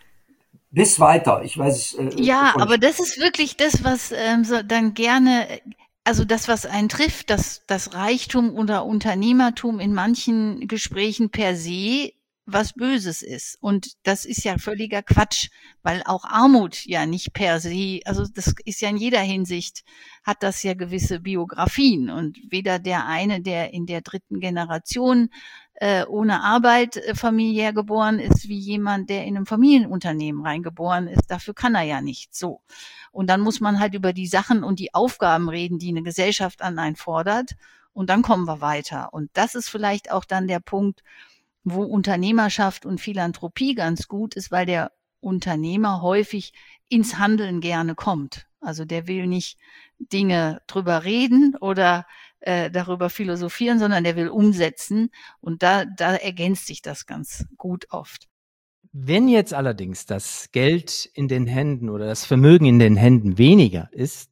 Bis weiter, ich weiß es. Äh, ja, aber das ist wirklich das, was ähm, so dann gerne, also das, was einen trifft, dass das Reichtum oder Unternehmertum in manchen Gesprächen per se was Böses ist. Und das ist ja völliger Quatsch, weil auch Armut ja nicht per se, also das ist ja in jeder Hinsicht, hat das ja gewisse Biografien. Und weder der eine, der in der dritten Generation äh, ohne Arbeit äh, familiär geboren ist, wie jemand, der in einem Familienunternehmen reingeboren ist. Dafür kann er ja nicht so. Und dann muss man halt über die Sachen und die Aufgaben reden, die eine Gesellschaft an einen fordert. Und dann kommen wir weiter. Und das ist vielleicht auch dann der Punkt, wo Unternehmerschaft und Philanthropie ganz gut ist, weil der Unternehmer häufig ins Handeln gerne kommt. Also der will nicht Dinge drüber reden oder äh, darüber philosophieren, sondern der will umsetzen. Und da, da ergänzt sich das ganz gut oft. Wenn jetzt allerdings das Geld in den Händen oder das Vermögen in den Händen weniger ist,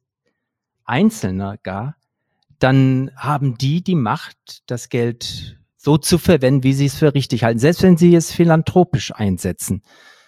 Einzelner gar, dann haben die die Macht, das Geld so zu verwenden, wie sie es für richtig halten, selbst wenn sie es philanthropisch einsetzen.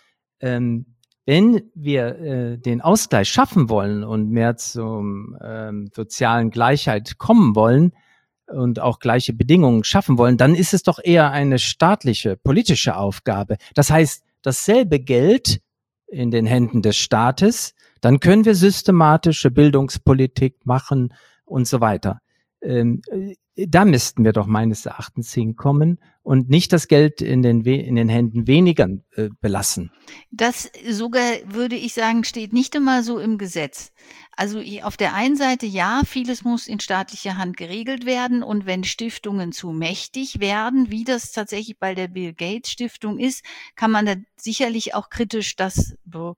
Ähm, wenn wir äh, den Ausgleich schaffen wollen und mehr zum ähm, sozialen Gleichheit kommen wollen und auch gleiche Bedingungen schaffen wollen, dann ist es doch eher eine staatliche, politische Aufgabe. Das heißt, dasselbe Geld in den Händen des Staates, dann können wir systematische Bildungspolitik machen und so weiter. Ähm, da müssten wir doch meines Erachtens hinkommen und nicht das Geld in den, We- in den Händen weniger äh, belassen. Das sogar, würde ich sagen, steht nicht immer so im Gesetz. Also auf der einen Seite, ja, vieles muss in staatlicher Hand geregelt werden. Und wenn Stiftungen zu mächtig werden, wie das tatsächlich bei der Bill Gates Stiftung ist, kann man da sicherlich auch kritisch das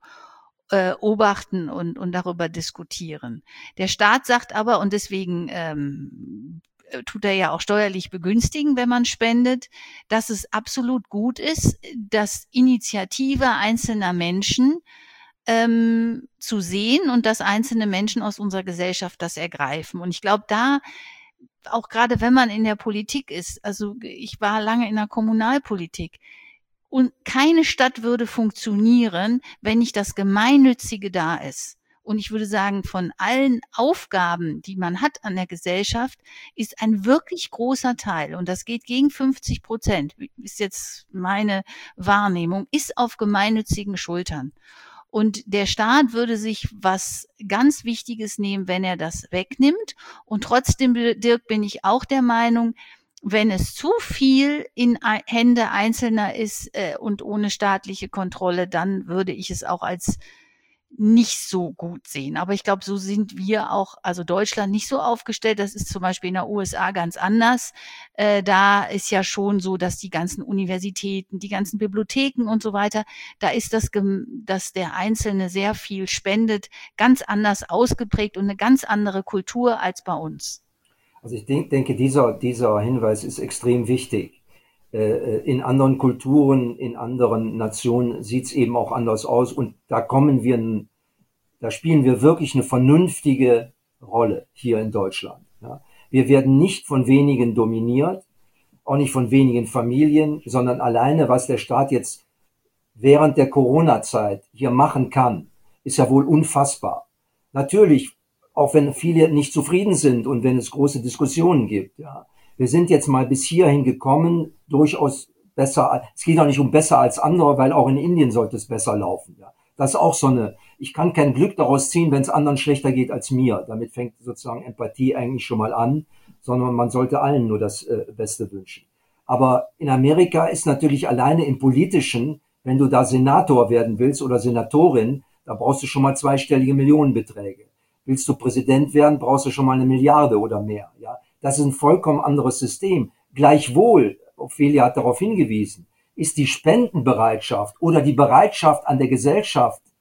beobachten und, und darüber diskutieren. Der Staat sagt aber, und deswegen ähm, tut er ja auch steuerlich begünstigen, wenn man spendet, dass es absolut gut ist, dass Initiative einzelner Menschen ähm, zu sehen und dass einzelne Menschen aus unserer Gesellschaft das ergreifen. Und ich glaube, da, auch gerade wenn man in der Politik ist, also ich war lange in der Kommunalpolitik, und keine Stadt würde funktionieren, wenn nicht das Gemeinnützige da ist. Und ich würde sagen, von allen Aufgaben, die man hat an der Gesellschaft, ist ein wirklich großer Teil, und das geht gegen fünfzig Prozent, ist jetzt meine Wahrnehmung, ist auf gemeinnützigen Schultern. Und der Staat würde sich was ganz Wichtiges nehmen, wenn er das wegnimmt. Und trotzdem, Dirk, bin ich auch der Meinung, wenn es zu viel in Hände Einzelner ist äh, und ohne staatliche Kontrolle, dann würde ich es auch als nicht so gut sehen. Aber ich glaube, so sind wir auch, also Deutschland, nicht so aufgestellt. Das ist zum Beispiel in der U S A ganz anders. Äh, da ist ja schon so, dass die ganzen Universitäten, die ganzen Bibliotheken und so weiter, da ist das, dass der Einzelne sehr viel spendet, ganz anders ausgeprägt und eine ganz andere Kultur als bei uns. Also ich denke, dieser, dieser Hinweis ist extrem wichtig. In anderen Kulturen, in anderen Nationen sieht es eben auch anders aus, und da kommen wir, da spielen wir wirklich eine vernünftige Rolle hier in Deutschland. Ja. Wir werden nicht von wenigen dominiert, auch nicht von wenigen Familien, sondern alleine, was der Staat jetzt während der Corona-Zeit hier machen kann, ist ja wohl unfassbar. Natürlich, auch wenn viele nicht zufrieden sind und wenn es große Diskussionen gibt, ja. Wir sind jetzt mal bis hierhin gekommen, durchaus besser. Es geht auch nicht um besser als andere, weil auch in Indien sollte es besser laufen. Ja. Das ist auch so eine, ich kann kein Glück daraus ziehen, wenn es anderen schlechter geht als mir. Damit fängt sozusagen Empathie eigentlich schon mal an, sondern man sollte allen nur das äh, Beste wünschen. Aber in Amerika ist natürlich alleine im Politischen, wenn du da Senator werden willst oder Senatorin, da brauchst du schon mal zweistellige Millionenbeträge. Willst du Präsident werden, brauchst du schon mal eine Milliarde oder mehr. Ja. Das ist ein vollkommen anderes System. Gleichwohl, Ophelia hat darauf hingewiesen, ist die Spendenbereitschaft oder die Bereitschaft an der Gesellschaft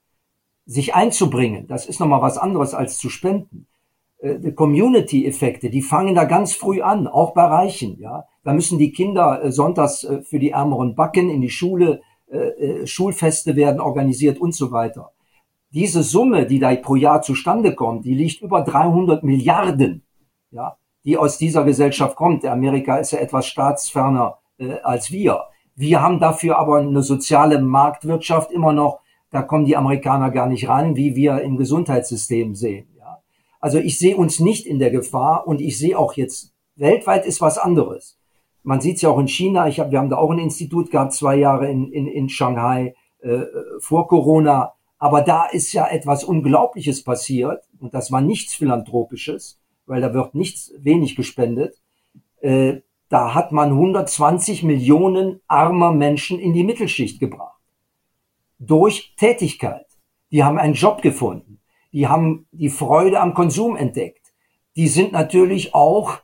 sich einzubringen, das ist nochmal was anderes als zu spenden. Die Community-Effekte, die fangen da ganz früh an, auch bei Reichen, ja. Da müssen die Kinder äh, sonntags äh, für die Ärmeren backen, in die Schule, äh, äh, Schulfeste werden organisiert und so weiter. Diese Summe, die da pro Jahr zustande kommt, die liegt über dreihundert Milliarden, ja, die aus dieser Gesellschaft kommt. Amerika ist ja etwas staatsferner äh, als wir. Wir haben dafür aber eine soziale Marktwirtschaft immer noch, da kommen die Amerikaner gar nicht ran, wie wir im Gesundheitssystem sehen. Also ich sehe uns nicht in der Gefahr und ich sehe auch jetzt, weltweit ist was anderes. Man sieht es ja auch in China, ich hab, wir haben da auch ein Institut gehabt, zwei Jahre in, in, in Shanghai äh, vor Corona, aber da ist ja etwas Unglaubliches passiert und das war nichts Philanthropisches, weil da wird nichts wenig gespendet. Äh, da hat man hundertzwanzig Millionen armer Menschen in die Mittelschicht gebracht. Durch Tätigkeit. Die haben einen Job gefunden. Die haben die Freude am Konsum entdeckt. Die sind natürlich auch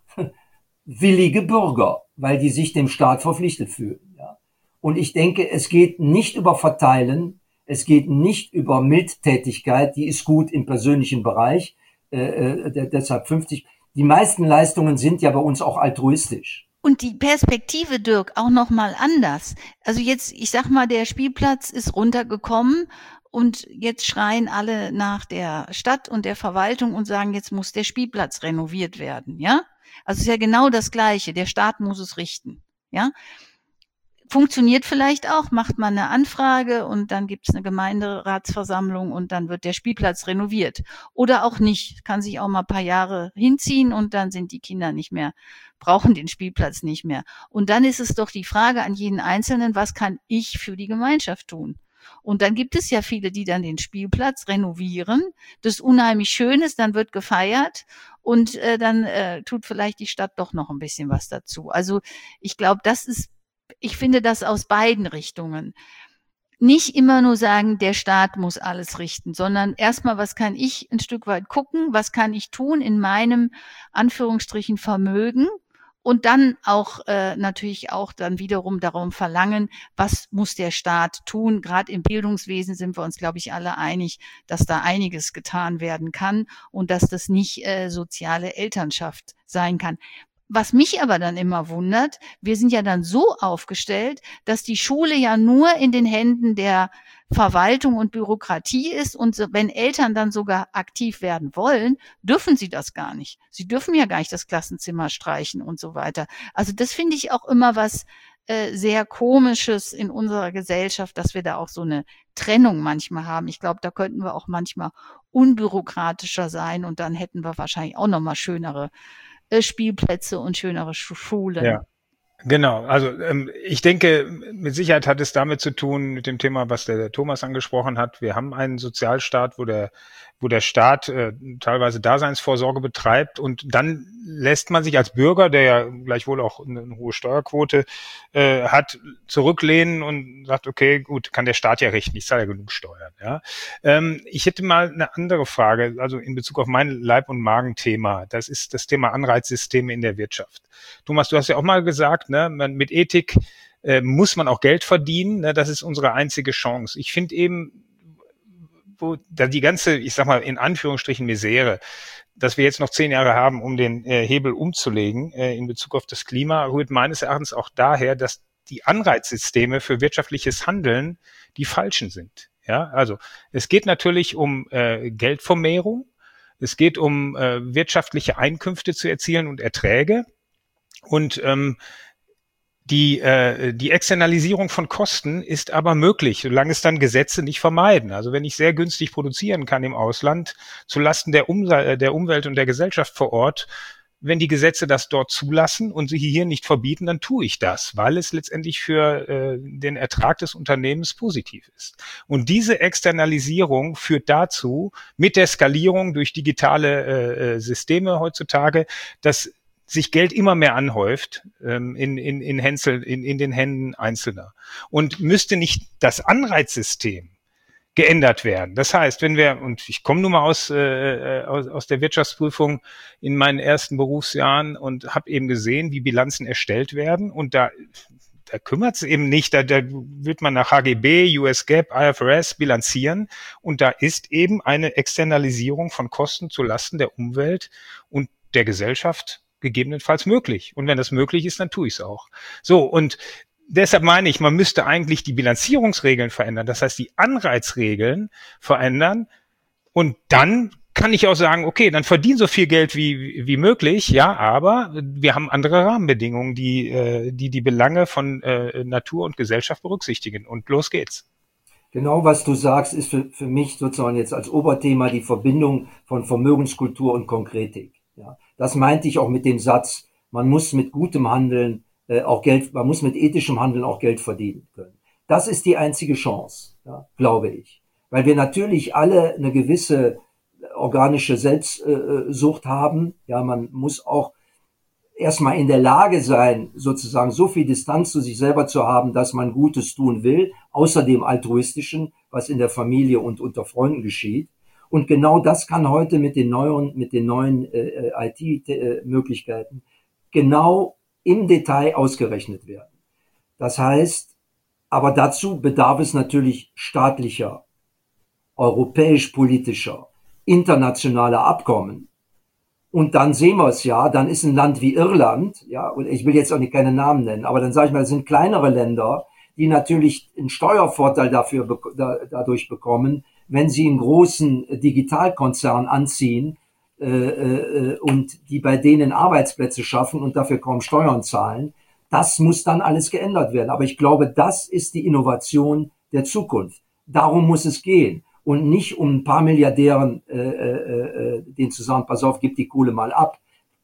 willige Bürger, weil die sich dem Staat verpflichtet fühlen. Ja. Und ich denke, es geht nicht über Verteilen, es geht nicht über Mildtätigkeit, die ist gut im persönlichen Bereich, äh, äh, deshalb fünfzig. Die meisten Leistungen sind ja bei uns auch altruistisch. Und die Perspektive, Dirk, auch nochmal anders. Also jetzt, ich sag mal, der Spielplatz ist runtergekommen. Und jetzt schreien alle nach der Stadt und der Verwaltung und sagen, jetzt muss der Spielplatz renoviert werden, ja? Also es ist ja genau das Gleiche. Der Staat muss es richten, ja? Funktioniert vielleicht auch, macht man eine Anfrage und dann gibt es eine Gemeinderatsversammlung und dann wird der Spielplatz renoviert. Oder auch nicht, kann sich auch mal ein paar Jahre hinziehen und dann sind die Kinder nicht mehr, brauchen den Spielplatz nicht mehr. Und dann ist es doch die Frage an jeden Einzelnen, was kann ich für die Gemeinschaft tun? Und dann gibt es ja viele, die dann den Spielplatz renovieren. Das ist unheimlich Schönes, dann wird gefeiert und äh, dann äh, tut vielleicht die Stadt doch noch ein bisschen was dazu. Also ich glaube, das ist, ich finde das aus beiden Richtungen. Nicht immer nur sagen, der Staat muss alles richten, sondern erstmal, was kann ich ein Stück weit gucken, was kann ich tun in meinem Anführungsstrichen Vermögen? Und dann auch äh, natürlich auch dann wiederum darum verlangen, was muss der Staat tun. Gerade im Bildungswesen sind wir uns, glaube ich, alle einig, dass da einiges getan werden kann und dass das nicht äh, soziale Elternschaft sein kann. Was mich aber dann immer wundert, wir sind ja dann so aufgestellt, dass die Schule ja nur in den Händen der Verwaltung und Bürokratie ist und so, wenn Eltern dann sogar aktiv werden wollen, dürfen sie das gar nicht. Sie dürfen ja gar nicht das Klassenzimmer streichen und so weiter. Also das finde ich auch immer was äh, sehr Komisches in unserer Gesellschaft, dass wir da auch so eine Trennung manchmal haben. Ich glaube, da könnten wir auch manchmal unbürokratischer sein und dann hätten wir wahrscheinlich auch nochmal schönere äh, Spielplätze und schönere Schulen. Ja. Genau, also ähm, ich denke, mit Sicherheit hat es damit zu tun, mit dem Thema, was der, der Thomas angesprochen hat. Wir haben einen Sozialstaat, wo der wo der Staat äh, teilweise Daseinsvorsorge betreibt und dann lässt man sich als Bürger, der ja gleichwohl auch eine, eine hohe Steuerquote äh, hat, zurücklehnen und sagt, okay, gut, kann der Staat ja richten, ich zahle ja genug Steuern. Ja? Ähm, ich hätte mal eine andere Frage, also in Bezug auf mein Leib- und Magenthema. Das ist das Thema Anreizsysteme in der Wirtschaft. Thomas, du hast ja auch mal gesagt, ne, man, mit Ethik äh, muss man auch Geld verdienen, ne, das ist unsere einzige Chance. Ich finde eben, wo da die ganze, ich sag mal in Anführungsstrichen Misere, dass wir jetzt noch zehn Jahre haben, um den äh, Hebel umzulegen äh, in Bezug auf das Klima, rührt meines Erachtens auch daher, dass die Anreizsysteme für wirtschaftliches Handeln die falschen sind. Ja, also es geht natürlich um äh, Geldvermehrung, es geht um äh, wirtschaftliche Einkünfte zu erzielen und Erträge und ähm, Die, äh, die Externalisierung von Kosten ist aber möglich, solange es dann Gesetze nicht vermeiden. Also wenn ich sehr günstig produzieren kann im Ausland, zulasten der, um der Umwelt und der Gesellschaft vor Ort, wenn die Gesetze das dort zulassen und sie hier nicht verbieten, dann tue ich das, weil es letztendlich für äh, den Ertrag des Unternehmens positiv ist. Und diese Externalisierung führt dazu, mit der Skalierung durch digitale äh, Systeme heutzutage, dass sich Geld immer mehr anhäuft ähm, in, in, in, Hänsel, in, in den Händen Einzelner. Und müsste nicht das Anreizsystem geändert werden? Das heißt, wenn wir, und ich komme nun mal aus, äh, aus, aus der Wirtschaftsprüfung in meinen ersten Berufsjahren und habe eben gesehen, wie Bilanzen erstellt werden. Und da da kümmert es eben nicht, da, da wird man nach H G B, U S G A A P, I F R S bilanzieren und da ist eben eine Externalisierung von Kosten zulasten der Umwelt und der Gesellschaft gegebenenfalls möglich. Und wenn das möglich ist, dann tue ich es auch. So, und deshalb meine ich, man müsste eigentlich die Bilanzierungsregeln verändern, das heißt die Anreizregeln verändern und dann kann ich auch sagen, okay, dann verdien so viel Geld wie wie möglich, ja, aber wir haben andere Rahmenbedingungen, die äh, die die Belange von äh, Natur und Gesellschaft berücksichtigen und los geht's. Genau, was du sagst, ist für, für mich sozusagen jetzt als Oberthema die Verbindung von Vermögenskultur und Konkretik. Ja, das meinte ich auch mit dem Satz, man muss mit gutem Handeln äh, auch Geld, man muss mit ethischem Handeln auch Geld verdienen können. Das ist die einzige Chance, ja, glaube ich, weil wir natürlich alle eine gewisse organische Selbstsucht haben. Ja, man muss auch erstmal in der Lage sein, sozusagen so viel Distanz zu sich selber zu haben, dass man Gutes tun will, außer dem Altruistischen, was in der Familie und unter Freunden geschieht. Und genau das kann heute mit den neuen, mit den neuen äh, I T-Möglichkeiten genau im Detail ausgerechnet werden. Das heißt, aber dazu bedarf es natürlich staatlicher, europäisch-politischer, internationale Abkommen. Und dann sehen wir es ja, dann ist ein Land wie Irland, ja, und ich will jetzt auch nicht keine Namen nennen, aber dann sage ich mal, das sind kleinere Länder, die natürlich einen Steuervorteil dafür da, dadurch bekommen, wenn sie einen großen Digitalkonzern anziehen äh, äh, und die bei denen Arbeitsplätze schaffen und dafür kaum Steuern zahlen. Das muss dann alles geändert werden. Aber ich glaube, das ist die Innovation der Zukunft. Darum muss es gehen. Und nicht um ein paar Milliardären äh, äh, den zu sagen, pass auf, gib die Kohle mal ab.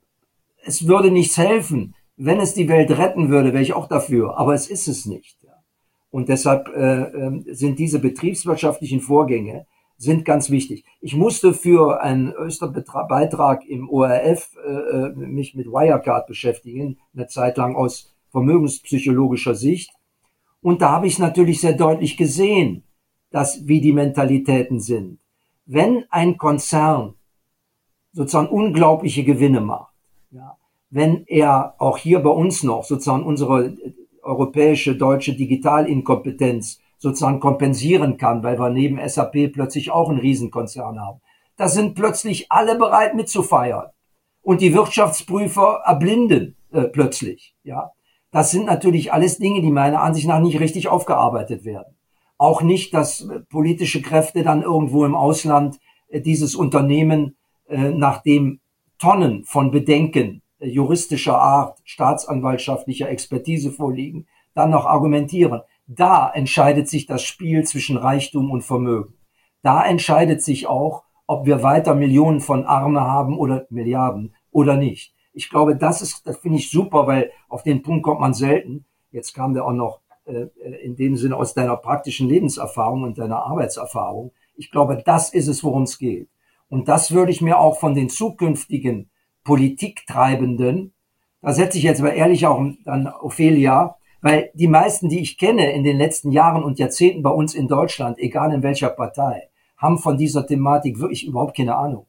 Es würde nichts helfen. Wenn es die Welt retten würde, wäre ich auch dafür. Aber es ist es nicht. Ja. Und deshalb äh, sind diese betriebswirtschaftlichen Vorgänge sind ganz wichtig. Ich musste für einen Österbeitrag im O R F äh, mich mit Wirecard beschäftigen, eine Zeit lang aus vermögenspsychologischer Sicht. Und da habe ich es natürlich sehr deutlich gesehen, dass, wie die Mentalitäten sind. Wenn ein Konzern sozusagen unglaubliche Gewinne macht, ja, wenn er auch hier bei uns noch sozusagen unsere europäische, deutsche Digitalinkompetenz sozusagen kompensieren kann, weil wir neben S A P plötzlich auch einen Riesenkonzern haben, da sind plötzlich alle bereit mitzufeiern. Und die Wirtschaftsprüfer erblinden äh, plötzlich. Ja, das sind natürlich alles Dinge, die meiner Ansicht nach nicht richtig aufgearbeitet werden. Auch nicht, dass politische Kräfte dann irgendwo im Ausland äh, dieses Unternehmen, äh, nachdem Tonnen von Bedenken äh, juristischer Art, staatsanwaltschaftlicher Expertise vorliegen, dann noch argumentieren. Da entscheidet sich das Spiel zwischen Reichtum und Vermögen. Da entscheidet sich auch, ob wir weiter Millionen von Armen haben oder Milliarden oder nicht. Ich glaube, das ist, das finde ich super, weil auf den Punkt kommt man selten. Jetzt kam der auch noch in dem Sinne aus deiner praktischen Lebenserfahrung und deiner Arbeitserfahrung. Ich glaube, das ist es, worum es geht. Und das würde ich mir auch von den zukünftigen Politiktreibenden, da setze ich jetzt aber ehrlich auch an Ophelia, weil die meisten, die ich kenne in den letzten Jahren und Jahrzehnten bei uns in Deutschland, egal in welcher Partei, haben von dieser Thematik wirklich überhaupt keine Ahnung.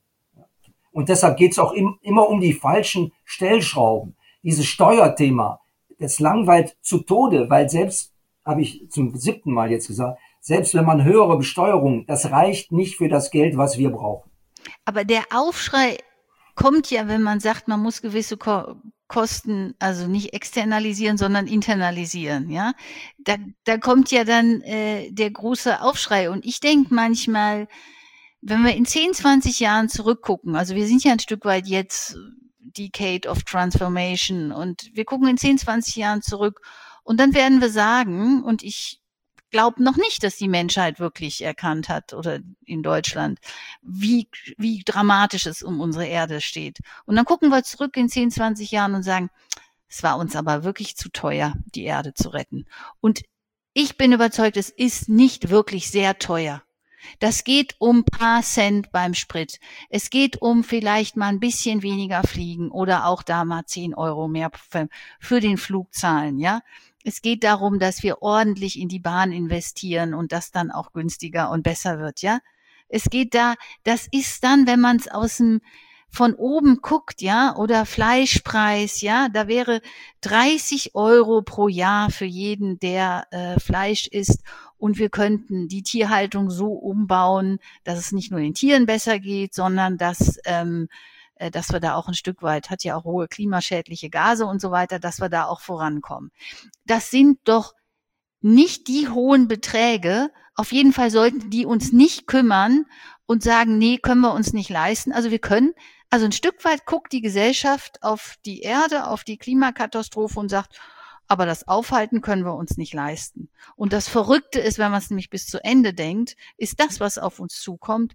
Und deshalb geht es auch im, immer um die falschen Stellschrauben. Dieses Steuerthema, das langweilt zu Tode, weil selbst, habe ich zum siebten Mal jetzt gesagt, selbst wenn man höhere Besteuerung, das reicht nicht für das Geld, was wir brauchen. Aber der Aufschrei kommt ja, wenn man sagt, man muss gewisse Ko- Kosten, also nicht externalisieren, sondern internalisieren, ja. Da, da kommt ja dann äh, der große Aufschrei. Und ich denke manchmal, wenn wir in zehn, zwanzig Jahren zurückgucken, also wir sind ja ein Stück weit jetzt Decade of Transformation und wir gucken in zehn, zwanzig Jahren zurück und dann werden wir sagen, und ich glaube noch nicht, dass die Menschheit wirklich erkannt hat oder in Deutschland, wie, wie dramatisch es um unsere Erde steht. Und dann gucken wir zurück in zehn, zwanzig Jahren und sagen, es war uns aber wirklich zu teuer, die Erde zu retten. Und ich bin überzeugt, es ist nicht wirklich sehr teuer. Das geht um paar Cent beim Sprit. Es geht um vielleicht mal ein bisschen weniger fliegen oder auch da mal zehn Euro mehr für, für den Flug zahlen, ja. Es geht darum, dass wir ordentlich in die Bahn investieren und das dann auch günstiger und besser wird, ja. Es geht da, das ist dann, wenn man es aus dem, von oben guckt, ja, oder Fleischpreis, ja, da wäre dreißig Euro pro Jahr für jeden, der äh, Fleisch isst, und wir könnten die Tierhaltung so umbauen, dass es nicht nur den Tieren besser geht, sondern dass ähm, äh, dass wir da auch ein Stück weit, hat ja auch hohe klimaschädliche Gase und so weiter, dass wir da auch vorankommen. Das sind doch nicht die hohen Beträge. Auf jeden Fall sollten die uns nicht kümmern und sagen, nee, können wir uns nicht leisten. Also wir können, also ein Stück weit guckt die Gesellschaft auf die Erde, auf die Klimakatastrophe und sagt, aber das Aufhalten können wir uns nicht leisten. Und das Verrückte ist, wenn man es nämlich bis zu Ende denkt, ist das, was auf uns zukommt,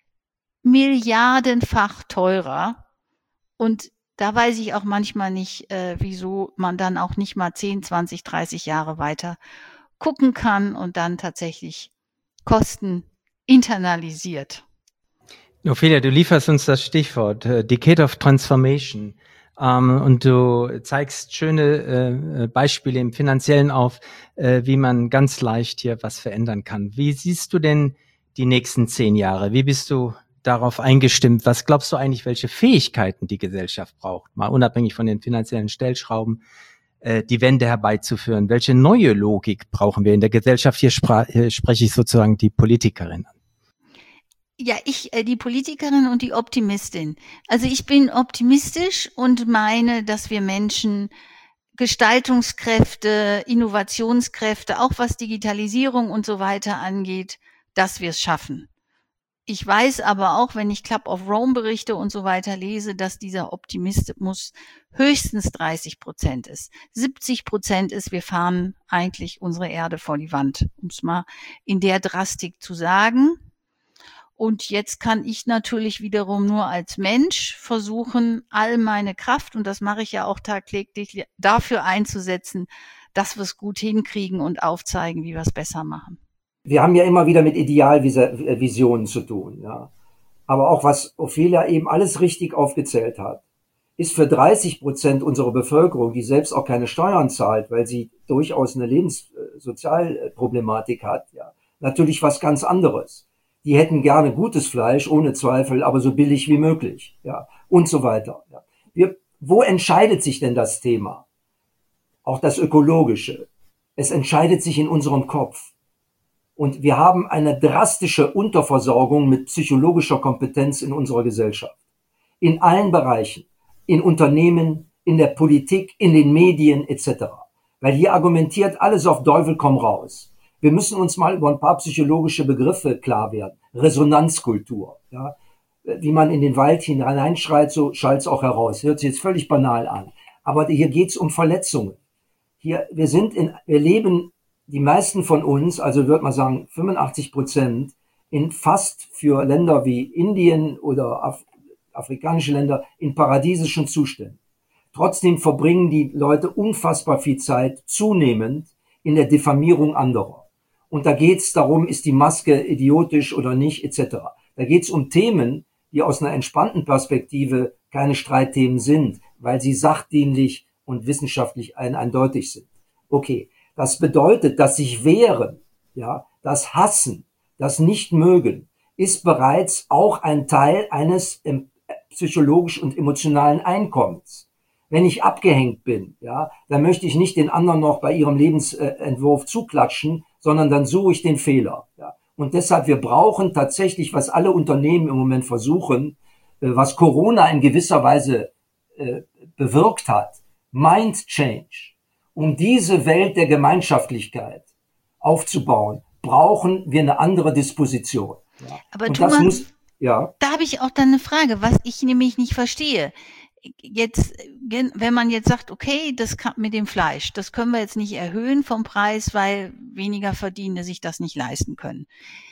milliardenfach teurer. Und da weiß ich auch manchmal nicht, äh, wieso man dann auch nicht mal zehn, zwanzig, dreißig Jahre weiter gucken kann und dann tatsächlich Kosten internalisiert. Ophelia, du lieferst uns das Stichwort äh, Decade of Transformation, ähm, und du zeigst schöne äh, Beispiele im Finanziellen auf, äh, wie man ganz leicht hier was verändern kann. Wie siehst du denn die nächsten zehn Jahre? Wie bist du darauf eingestimmt? Was glaubst du eigentlich, welche Fähigkeiten die Gesellschaft braucht, mal unabhängig von den finanziellen Stellschrauben, äh, die Wende herbeizuführen? Welche neue Logik brauchen wir in der Gesellschaft? Hier, spra- hier spreche ich sozusagen die Politikerin an. Ja, ich, äh, die Politikerin und die Optimistin. Also ich bin optimistisch und meine, dass wir Menschen Gestaltungskräfte, Innovationskräfte, auch was Digitalisierung und so weiter angeht, dass wir es schaffen. Ich weiß aber auch, wenn ich Club of Rome Berichte und so weiter lese, dass dieser Optimismus höchstens dreißig Prozent ist. siebzig Prozent ist, wir fahren eigentlich unsere Erde vor die Wand, um es mal in der Drastik zu sagen. Und jetzt kann ich natürlich wiederum nur als Mensch versuchen, all meine Kraft, und das mache ich ja auch tagtäglich, dafür einzusetzen, dass wir es gut hinkriegen und aufzeigen, wie wir es besser machen. Wir haben ja immer wieder mit Idealvisionen zu tun, ja. Aber auch was Ophelia eben alles richtig aufgezählt hat, ist für dreißig Prozent unserer Bevölkerung, die selbst auch keine Steuern zahlt, weil sie durchaus eine Lebenssozialproblematik hat, ja, natürlich was ganz anderes. Die hätten gerne gutes Fleisch, ohne Zweifel, aber so billig wie möglich, ja, und so weiter. Ja. Wir, wo entscheidet sich denn das Thema? Auch das Ökologische. Es entscheidet sich in unserem Kopf. Und wir haben eine drastische Unterversorgung mit psychologischer Kompetenz in unserer Gesellschaft. In allen Bereichen. In Unternehmen, in der Politik, in den Medien et cetera. Weil hier argumentiert alles auf Teufel komm raus. Wir müssen uns mal über ein paar psychologische Begriffe klar werden. Resonanzkultur. Ja. Wie man in den Wald hineinschreit, so schallt's auch heraus. Hört sich jetzt völlig banal an. Aber hier geht's um Verletzungen. Hier, wir sind in, wir leben, die meisten von uns, also würde man sagen fünfundachtzig Prozent, in fast für Länder wie Indien oder Af- afrikanische Länder in paradiesischen Zuständen. Trotzdem verbringen die Leute unfassbar viel Zeit zunehmend in der Diffamierung anderer. Und da geht's darum, ist die Maske idiotisch oder nicht, et cetera. Da geht's um Themen, die aus einer entspannten Perspektive keine Streitthemen sind, weil sie sachdienlich und wissenschaftlich ein, eindeutig sind. Okay, das bedeutet, dass sich wehren, ja, das Hassen, das Nicht-Mögen, ist bereits auch ein Teil eines ähm, psychologisch und emotionalen Einkommens. Wenn ich abgehängt bin, ja, dann möchte ich nicht den anderen noch bei ihrem Lebensentwurf zuklatschen, sondern dann suche ich den Fehler. Ja. Und deshalb, wir brauchen tatsächlich, was alle Unternehmen im Moment versuchen, äh, was Corona in gewisser Weise äh, bewirkt hat, Mind Change. Um diese Welt der Gemeinschaftlichkeit aufzubauen, brauchen wir eine andere Disposition. Ja. Aber Und Thomas, das muss, ja. da habe ich auch dann eine Frage, was ich nämlich nicht verstehe. Jetzt, wenn man jetzt sagt, okay, das kann mit dem Fleisch, das können wir jetzt nicht erhöhen vom Preis, weil weniger Verdienende sich das nicht leisten können.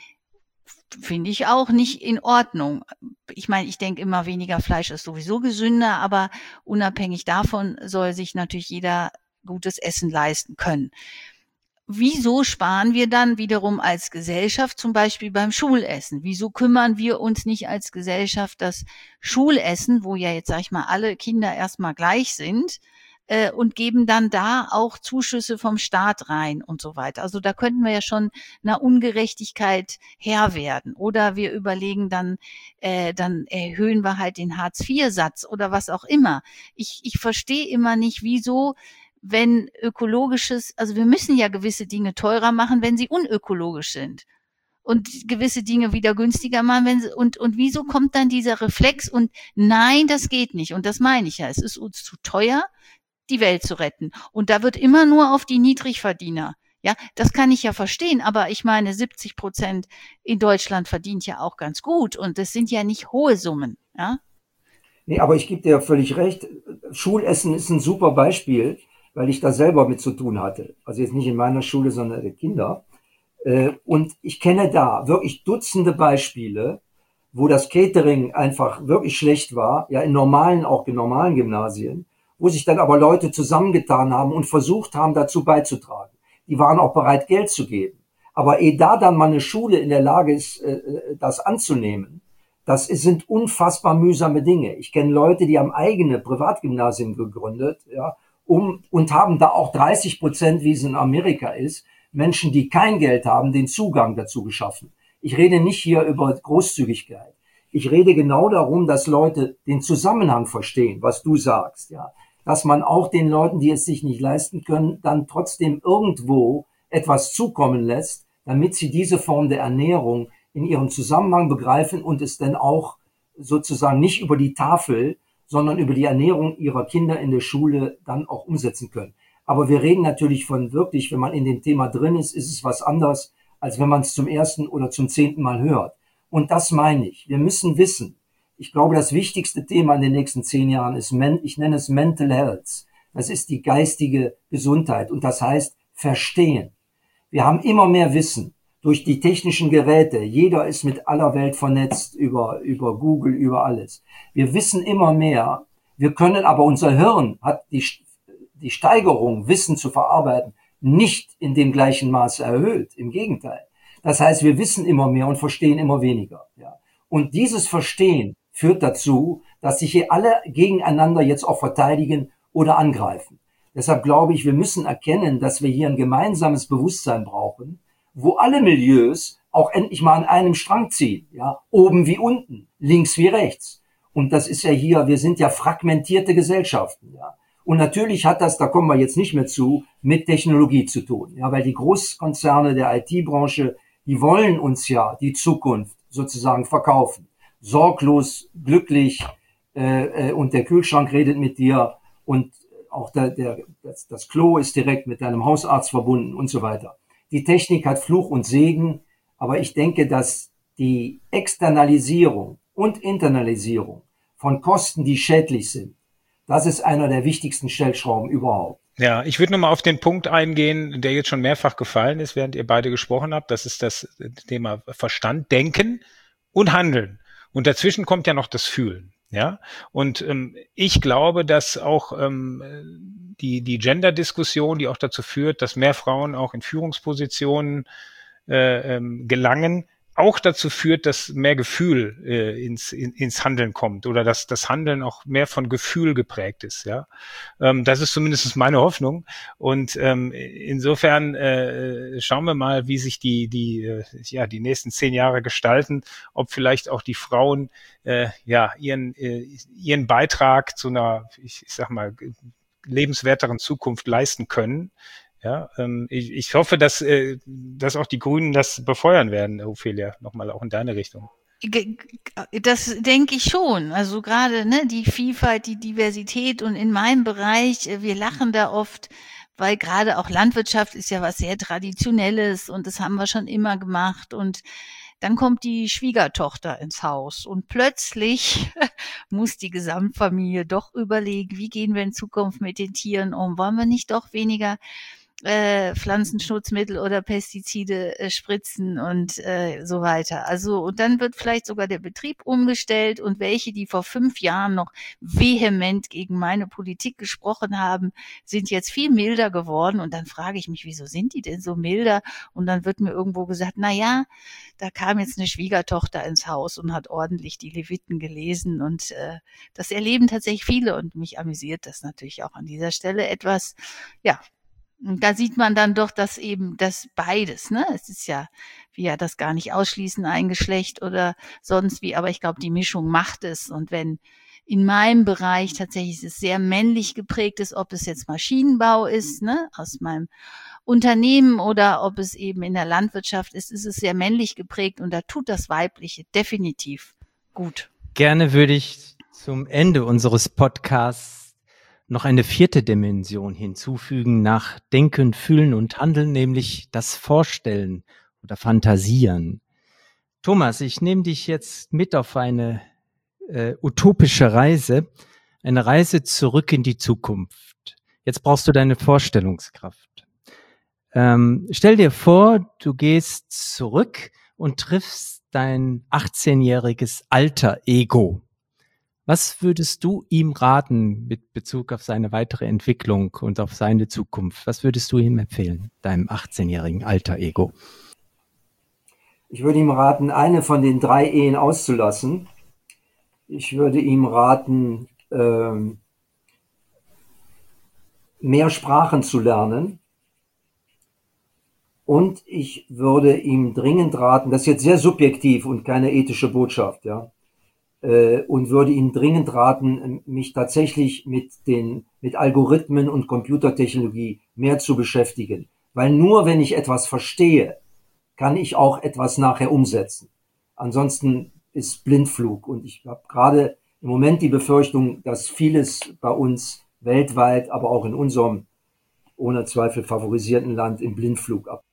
Finde ich auch nicht in Ordnung. Ich meine, ich denke immer, weniger Fleisch ist sowieso gesünder, aber unabhängig davon soll sich natürlich jeder gutes Essen leisten können. Wieso sparen wir dann wiederum als Gesellschaft zum Beispiel beim Schulessen? Wieso kümmern wir uns nicht als Gesellschaft das Schulessen, wo ja jetzt, sag ich mal, alle Kinder erstmal gleich sind, äh, und geben dann da auch Zuschüsse vom Staat rein und so weiter. Also da könnten wir ja schon einer Ungerechtigkeit Herr werden. Oder wir überlegen dann, äh, dann erhöhen wir halt den Hartz vier Satz oder was auch immer. Ich, ich verstehe immer nicht, wieso, wenn ökologisches, also wir müssen ja gewisse Dinge teurer machen, wenn sie unökologisch sind. Und gewisse Dinge wieder günstiger machen, wenn sie, und, und wieso kommt dann dieser Reflex und nein, das geht nicht. Und das meine ich ja. Es ist uns zu teuer, die Welt zu retten. Und da wird immer nur auf die Niedrigverdiener. Ja, das kann ich ja verstehen. Aber ich meine, siebzig Prozent in Deutschland verdient ja auch ganz gut. Und das sind ja nicht hohe Summen. Ja. Nee, aber ich gebe dir völlig recht. Schulessen ist ein super Beispiel, weil ich da selber mit zu tun hatte. Also jetzt nicht in meiner Schule, sondern der Kinder. Und ich kenne da wirklich Dutzende Beispiele, wo das Catering einfach wirklich schlecht war, ja in normalen, auch in normalen Gymnasien, wo sich dann aber Leute zusammengetan haben und versucht haben, dazu beizutragen. Die waren auch bereit, Geld zu geben. Aber ehe da dann mal eine Schule in der Lage ist, das anzunehmen, das sind unfassbar mühsame Dinge. Ich kenne Leute, die haben eigene Privatgymnasien gegründet, ja, um, und haben da auch dreißig Prozent, wie es in Amerika ist, Menschen, die kein Geld haben, den Zugang dazu geschaffen. Ich rede nicht hier über Großzügigkeit. Ich rede genau darum, dass Leute den Zusammenhang verstehen, was du sagst, ja. Dass man auch den Leuten, die es sich nicht leisten können, dann trotzdem irgendwo etwas zukommen lässt, damit sie diese Form der Ernährung in ihrem Zusammenhang begreifen und es dann auch sozusagen nicht über die Tafel, sondern über die Ernährung ihrer Kinder in der Schule dann auch umsetzen können. Aber wir reden natürlich von wirklich, wenn man in dem Thema drin ist, ist es was anderes, als wenn man es zum ersten oder zum zehnten Mal hört. Und das meine ich. Wir müssen wissen, ich glaube, das wichtigste Thema in den nächsten zehn Jahren ist, ich nenne es Mental Health. Das ist die geistige Gesundheit und das heißt verstehen. Wir haben immer mehr Wissen durch die technischen Geräte. Jeder ist mit aller Welt vernetzt über, über Google, über alles. Wir wissen immer mehr. Wir können aber, unser Hirn hat die die Steigerung, Wissen zu verarbeiten, nicht in dem gleichen Maße erhöht. Im Gegenteil. Das heißt, wir wissen immer mehr und verstehen immer weniger. Ja. Und dieses Verstehen führt dazu, dass sich hier alle gegeneinander jetzt auch verteidigen oder angreifen. Deshalb glaube ich, wir müssen erkennen, dass wir hier ein gemeinsames Bewusstsein brauchen, wo alle Milieus auch endlich mal an einem Strang ziehen. Ja. Oben wie unten, links wie rechts. Und das ist ja hier, wir sind ja fragmentierte Gesellschaften. Ja. Und natürlich hat das, da kommen wir jetzt nicht mehr zu, mit Technologie zu tun. Ja, weil die Großkonzerne der I T-Branche, die wollen uns ja die Zukunft sozusagen verkaufen. Sorglos, glücklich, äh, und der Kühlschrank redet mit dir und auch der, der, das, das Klo ist direkt mit deinem Hausarzt verbunden und so weiter. Die Technik hat Fluch und Segen, aber ich denke, dass die Externalisierung und Internalisierung von Kosten, die schädlich sind, das ist einer der wichtigsten Stellschrauben überhaupt. Ja, ich würde nochmal auf den Punkt eingehen, der jetzt schon mehrfach gefallen ist, während ihr beide gesprochen habt. Das ist das Thema Verstand, Denken und Handeln. Und dazwischen kommt ja noch das Fühlen. Ja, und ähm, ich glaube, dass auch ähm, die die Gender-Diskussion, die auch dazu führt, dass mehr Frauen auch in Führungspositionen äh, ähm, gelangen, auch dazu führt, dass mehr Gefühl äh, ins in, ins Handeln kommt oder dass das Handeln auch mehr von Gefühl geprägt ist. Ja, ähm, das ist zumindest meine Hoffnung. Und ähm, insofern äh, schauen wir mal, wie sich die die äh, ja die nächsten zehn Jahre gestalten, ob vielleicht auch die Frauen äh, ja ihren äh, ihren Beitrag zu einer, ich, ich sag mal, lebenswerteren Zukunft leisten können. Ja, ähm, ich, ich hoffe, dass, äh, dass auch die Grünen das befeuern werden, Ophelia, nochmal auch in deine Richtung. Das denke ich schon. Also gerade ne, die Vielfalt, die Diversität und in meinem Bereich, wir lachen da oft, weil gerade auch Landwirtschaft ist ja was sehr Traditionelles und das haben wir schon immer gemacht und dann kommt die Schwiegertochter ins Haus und plötzlich muss die Gesamtfamilie doch überlegen, wie gehen wir in Zukunft mit den Tieren um? Wollen wir nicht doch weniger äh, Pflanzenschutzmittel oder Pestizide äh, spritzen und äh, so weiter. Also und dann wird vielleicht sogar der Betrieb umgestellt und welche, die vor fünf Jahren noch vehement gegen meine Politik gesprochen haben, sind jetzt viel milder geworden und dann frage ich mich, wieso sind die denn so milder? Und dann wird mir irgendwo gesagt, na ja, da kam jetzt eine Schwiegertochter ins Haus und hat ordentlich die Leviten gelesen und äh, das erleben tatsächlich viele und mich amüsiert das natürlich auch an dieser Stelle etwas, ja. Da sieht man dann doch, dass eben das beides, ne? Es ist ja, wir ja das gar nicht ausschließen, ein Geschlecht oder sonst wie, aber ich glaube, die Mischung macht es. Und wenn in meinem Bereich tatsächlich es sehr männlich geprägt ist, ob es jetzt Maschinenbau ist, ne, aus meinem Unternehmen oder ob es eben in der Landwirtschaft ist, ist es sehr männlich geprägt und da tut das Weibliche definitiv gut. Gerne würde ich zum Ende unseres Podcasts noch eine vierte Dimension hinzufügen nach Denken, Fühlen und Handeln, nämlich das Vorstellen oder Fantasieren. Thomas, ich nehme dich jetzt mit auf eine äh, utopische Reise, eine Reise zurück in die Zukunft. Jetzt brauchst du deine Vorstellungskraft. Ähm, stell dir vor, du gehst zurück und triffst dein achtzehnjähriges Alter-Ego. Was würdest du ihm raten mit Bezug auf seine weitere Entwicklung und auf seine Zukunft? Was würdest du ihm empfehlen, deinem achtzehnjährigen Alter-Ego? Ich würde ihm raten, eine von den drei Ehen auszulassen. Ich würde ihm raten, ähm, mehr Sprachen zu lernen. Und ich würde ihm dringend raten, das ist jetzt sehr subjektiv und keine ethische Botschaft, ja, und würde Ihnen dringend raten, mich tatsächlich mit den, mit Algorithmen und Computertechnologie mehr zu beschäftigen. Weil nur wenn ich etwas verstehe, kann ich auch etwas nachher umsetzen. Ansonsten ist Blindflug. Und ich habe gerade im Moment die Befürchtung, dass vieles bei uns weltweit, aber auch in unserem ohne Zweifel favorisierten Land im Blindflug ab.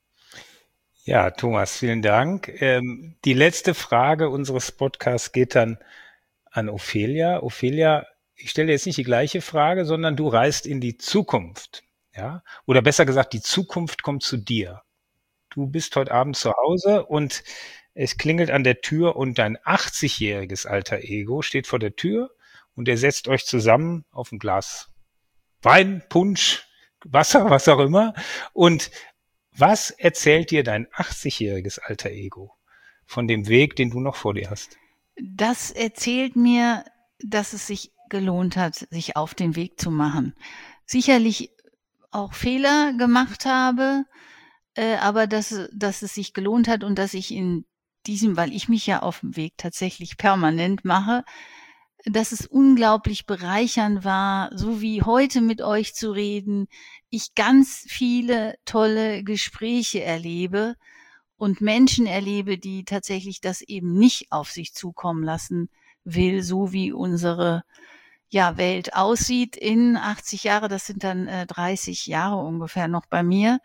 Ja, Thomas, vielen Dank. Ähm, die letzte Frage unseres Podcasts geht dann an Ophelia. Ophelia, ich stelle jetzt nicht die gleiche Frage, sondern du reist in die Zukunft. Ja? Oder besser gesagt, die Zukunft kommt zu dir. Du bist heute Abend zu Hause und es klingelt an der Tür und dein achtzigjähriges Alter-Ego steht vor der Tür und ihr setzt euch zusammen auf ein Glas Wein, Punsch, Wasser, was auch immer. Und was erzählt dir dein achtzigjähriges Alter-Ego von dem Weg, den du noch vor dir hast? Das erzählt mir, dass es sich gelohnt hat, sich auf den Weg zu machen. Sicherlich auch Fehler gemacht habe, äh, aber dass, dass es sich gelohnt hat und dass ich in diesem, weil ich mich ja auf dem Weg tatsächlich permanent mache, dass es unglaublich bereichernd war, so wie heute mit euch zu reden, ich ganz viele tolle Gespräche erlebe und Menschen erlebe, die tatsächlich das eben nicht auf sich zukommen lassen will, so wie unsere ja, Welt aussieht in achtzig Jahre, das sind dann äh, dreißig Jahre ungefähr noch bei mir,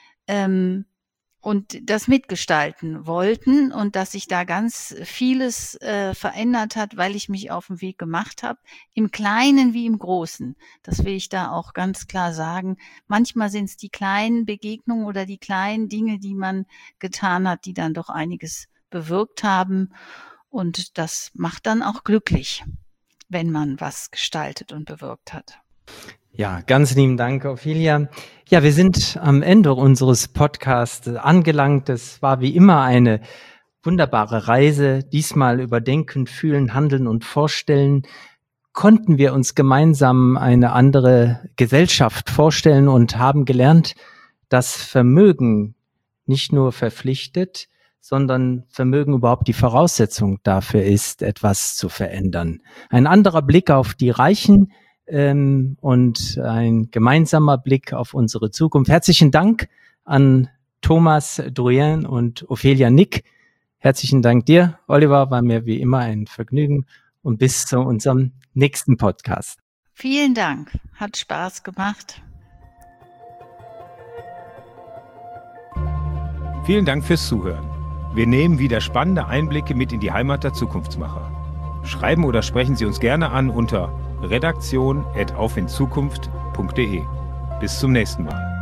ähm, und das mitgestalten wollten und dass sich da ganz vieles äh, verändert hat, weil ich mich auf den Weg gemacht habe, im Kleinen wie im Großen. Das will ich da auch ganz klar sagen. Manchmal sind es die kleinen Begegnungen oder die kleinen Dinge, die man getan hat, die dann doch einiges bewirkt haben. Und das macht dann auch glücklich, wenn man was gestaltet und bewirkt hat. Ja, ganz lieben Dank, Ophelia. Ja, wir sind am Ende unseres Podcasts angelangt. Es war wie immer eine wunderbare Reise. Diesmal über Denken, Fühlen, Handeln und Vorstellen. Konnten wir uns gemeinsam eine andere Gesellschaft vorstellen und haben gelernt, dass Vermögen nicht nur verpflichtet, sondern Vermögen überhaupt die Voraussetzung dafür ist, etwas zu verändern. Ein anderer Blick auf die Reichen, Ähm, und ein gemeinsamer Blick auf unsere Zukunft. Herzlichen Dank an Thomas Drouin und Ophelia Nick. Herzlichen Dank dir, Oliver, war mir wie immer ein Vergnügen und bis zu unserem nächsten Podcast. Vielen Dank, hat Spaß gemacht. Vielen Dank fürs Zuhören. Wir nehmen wieder spannende Einblicke mit in die Heimat der Zukunftsmacher. Schreiben oder sprechen Sie uns gerne an unter redaktion at auf in zukunft punkt de. Bis zum nächsten Mal.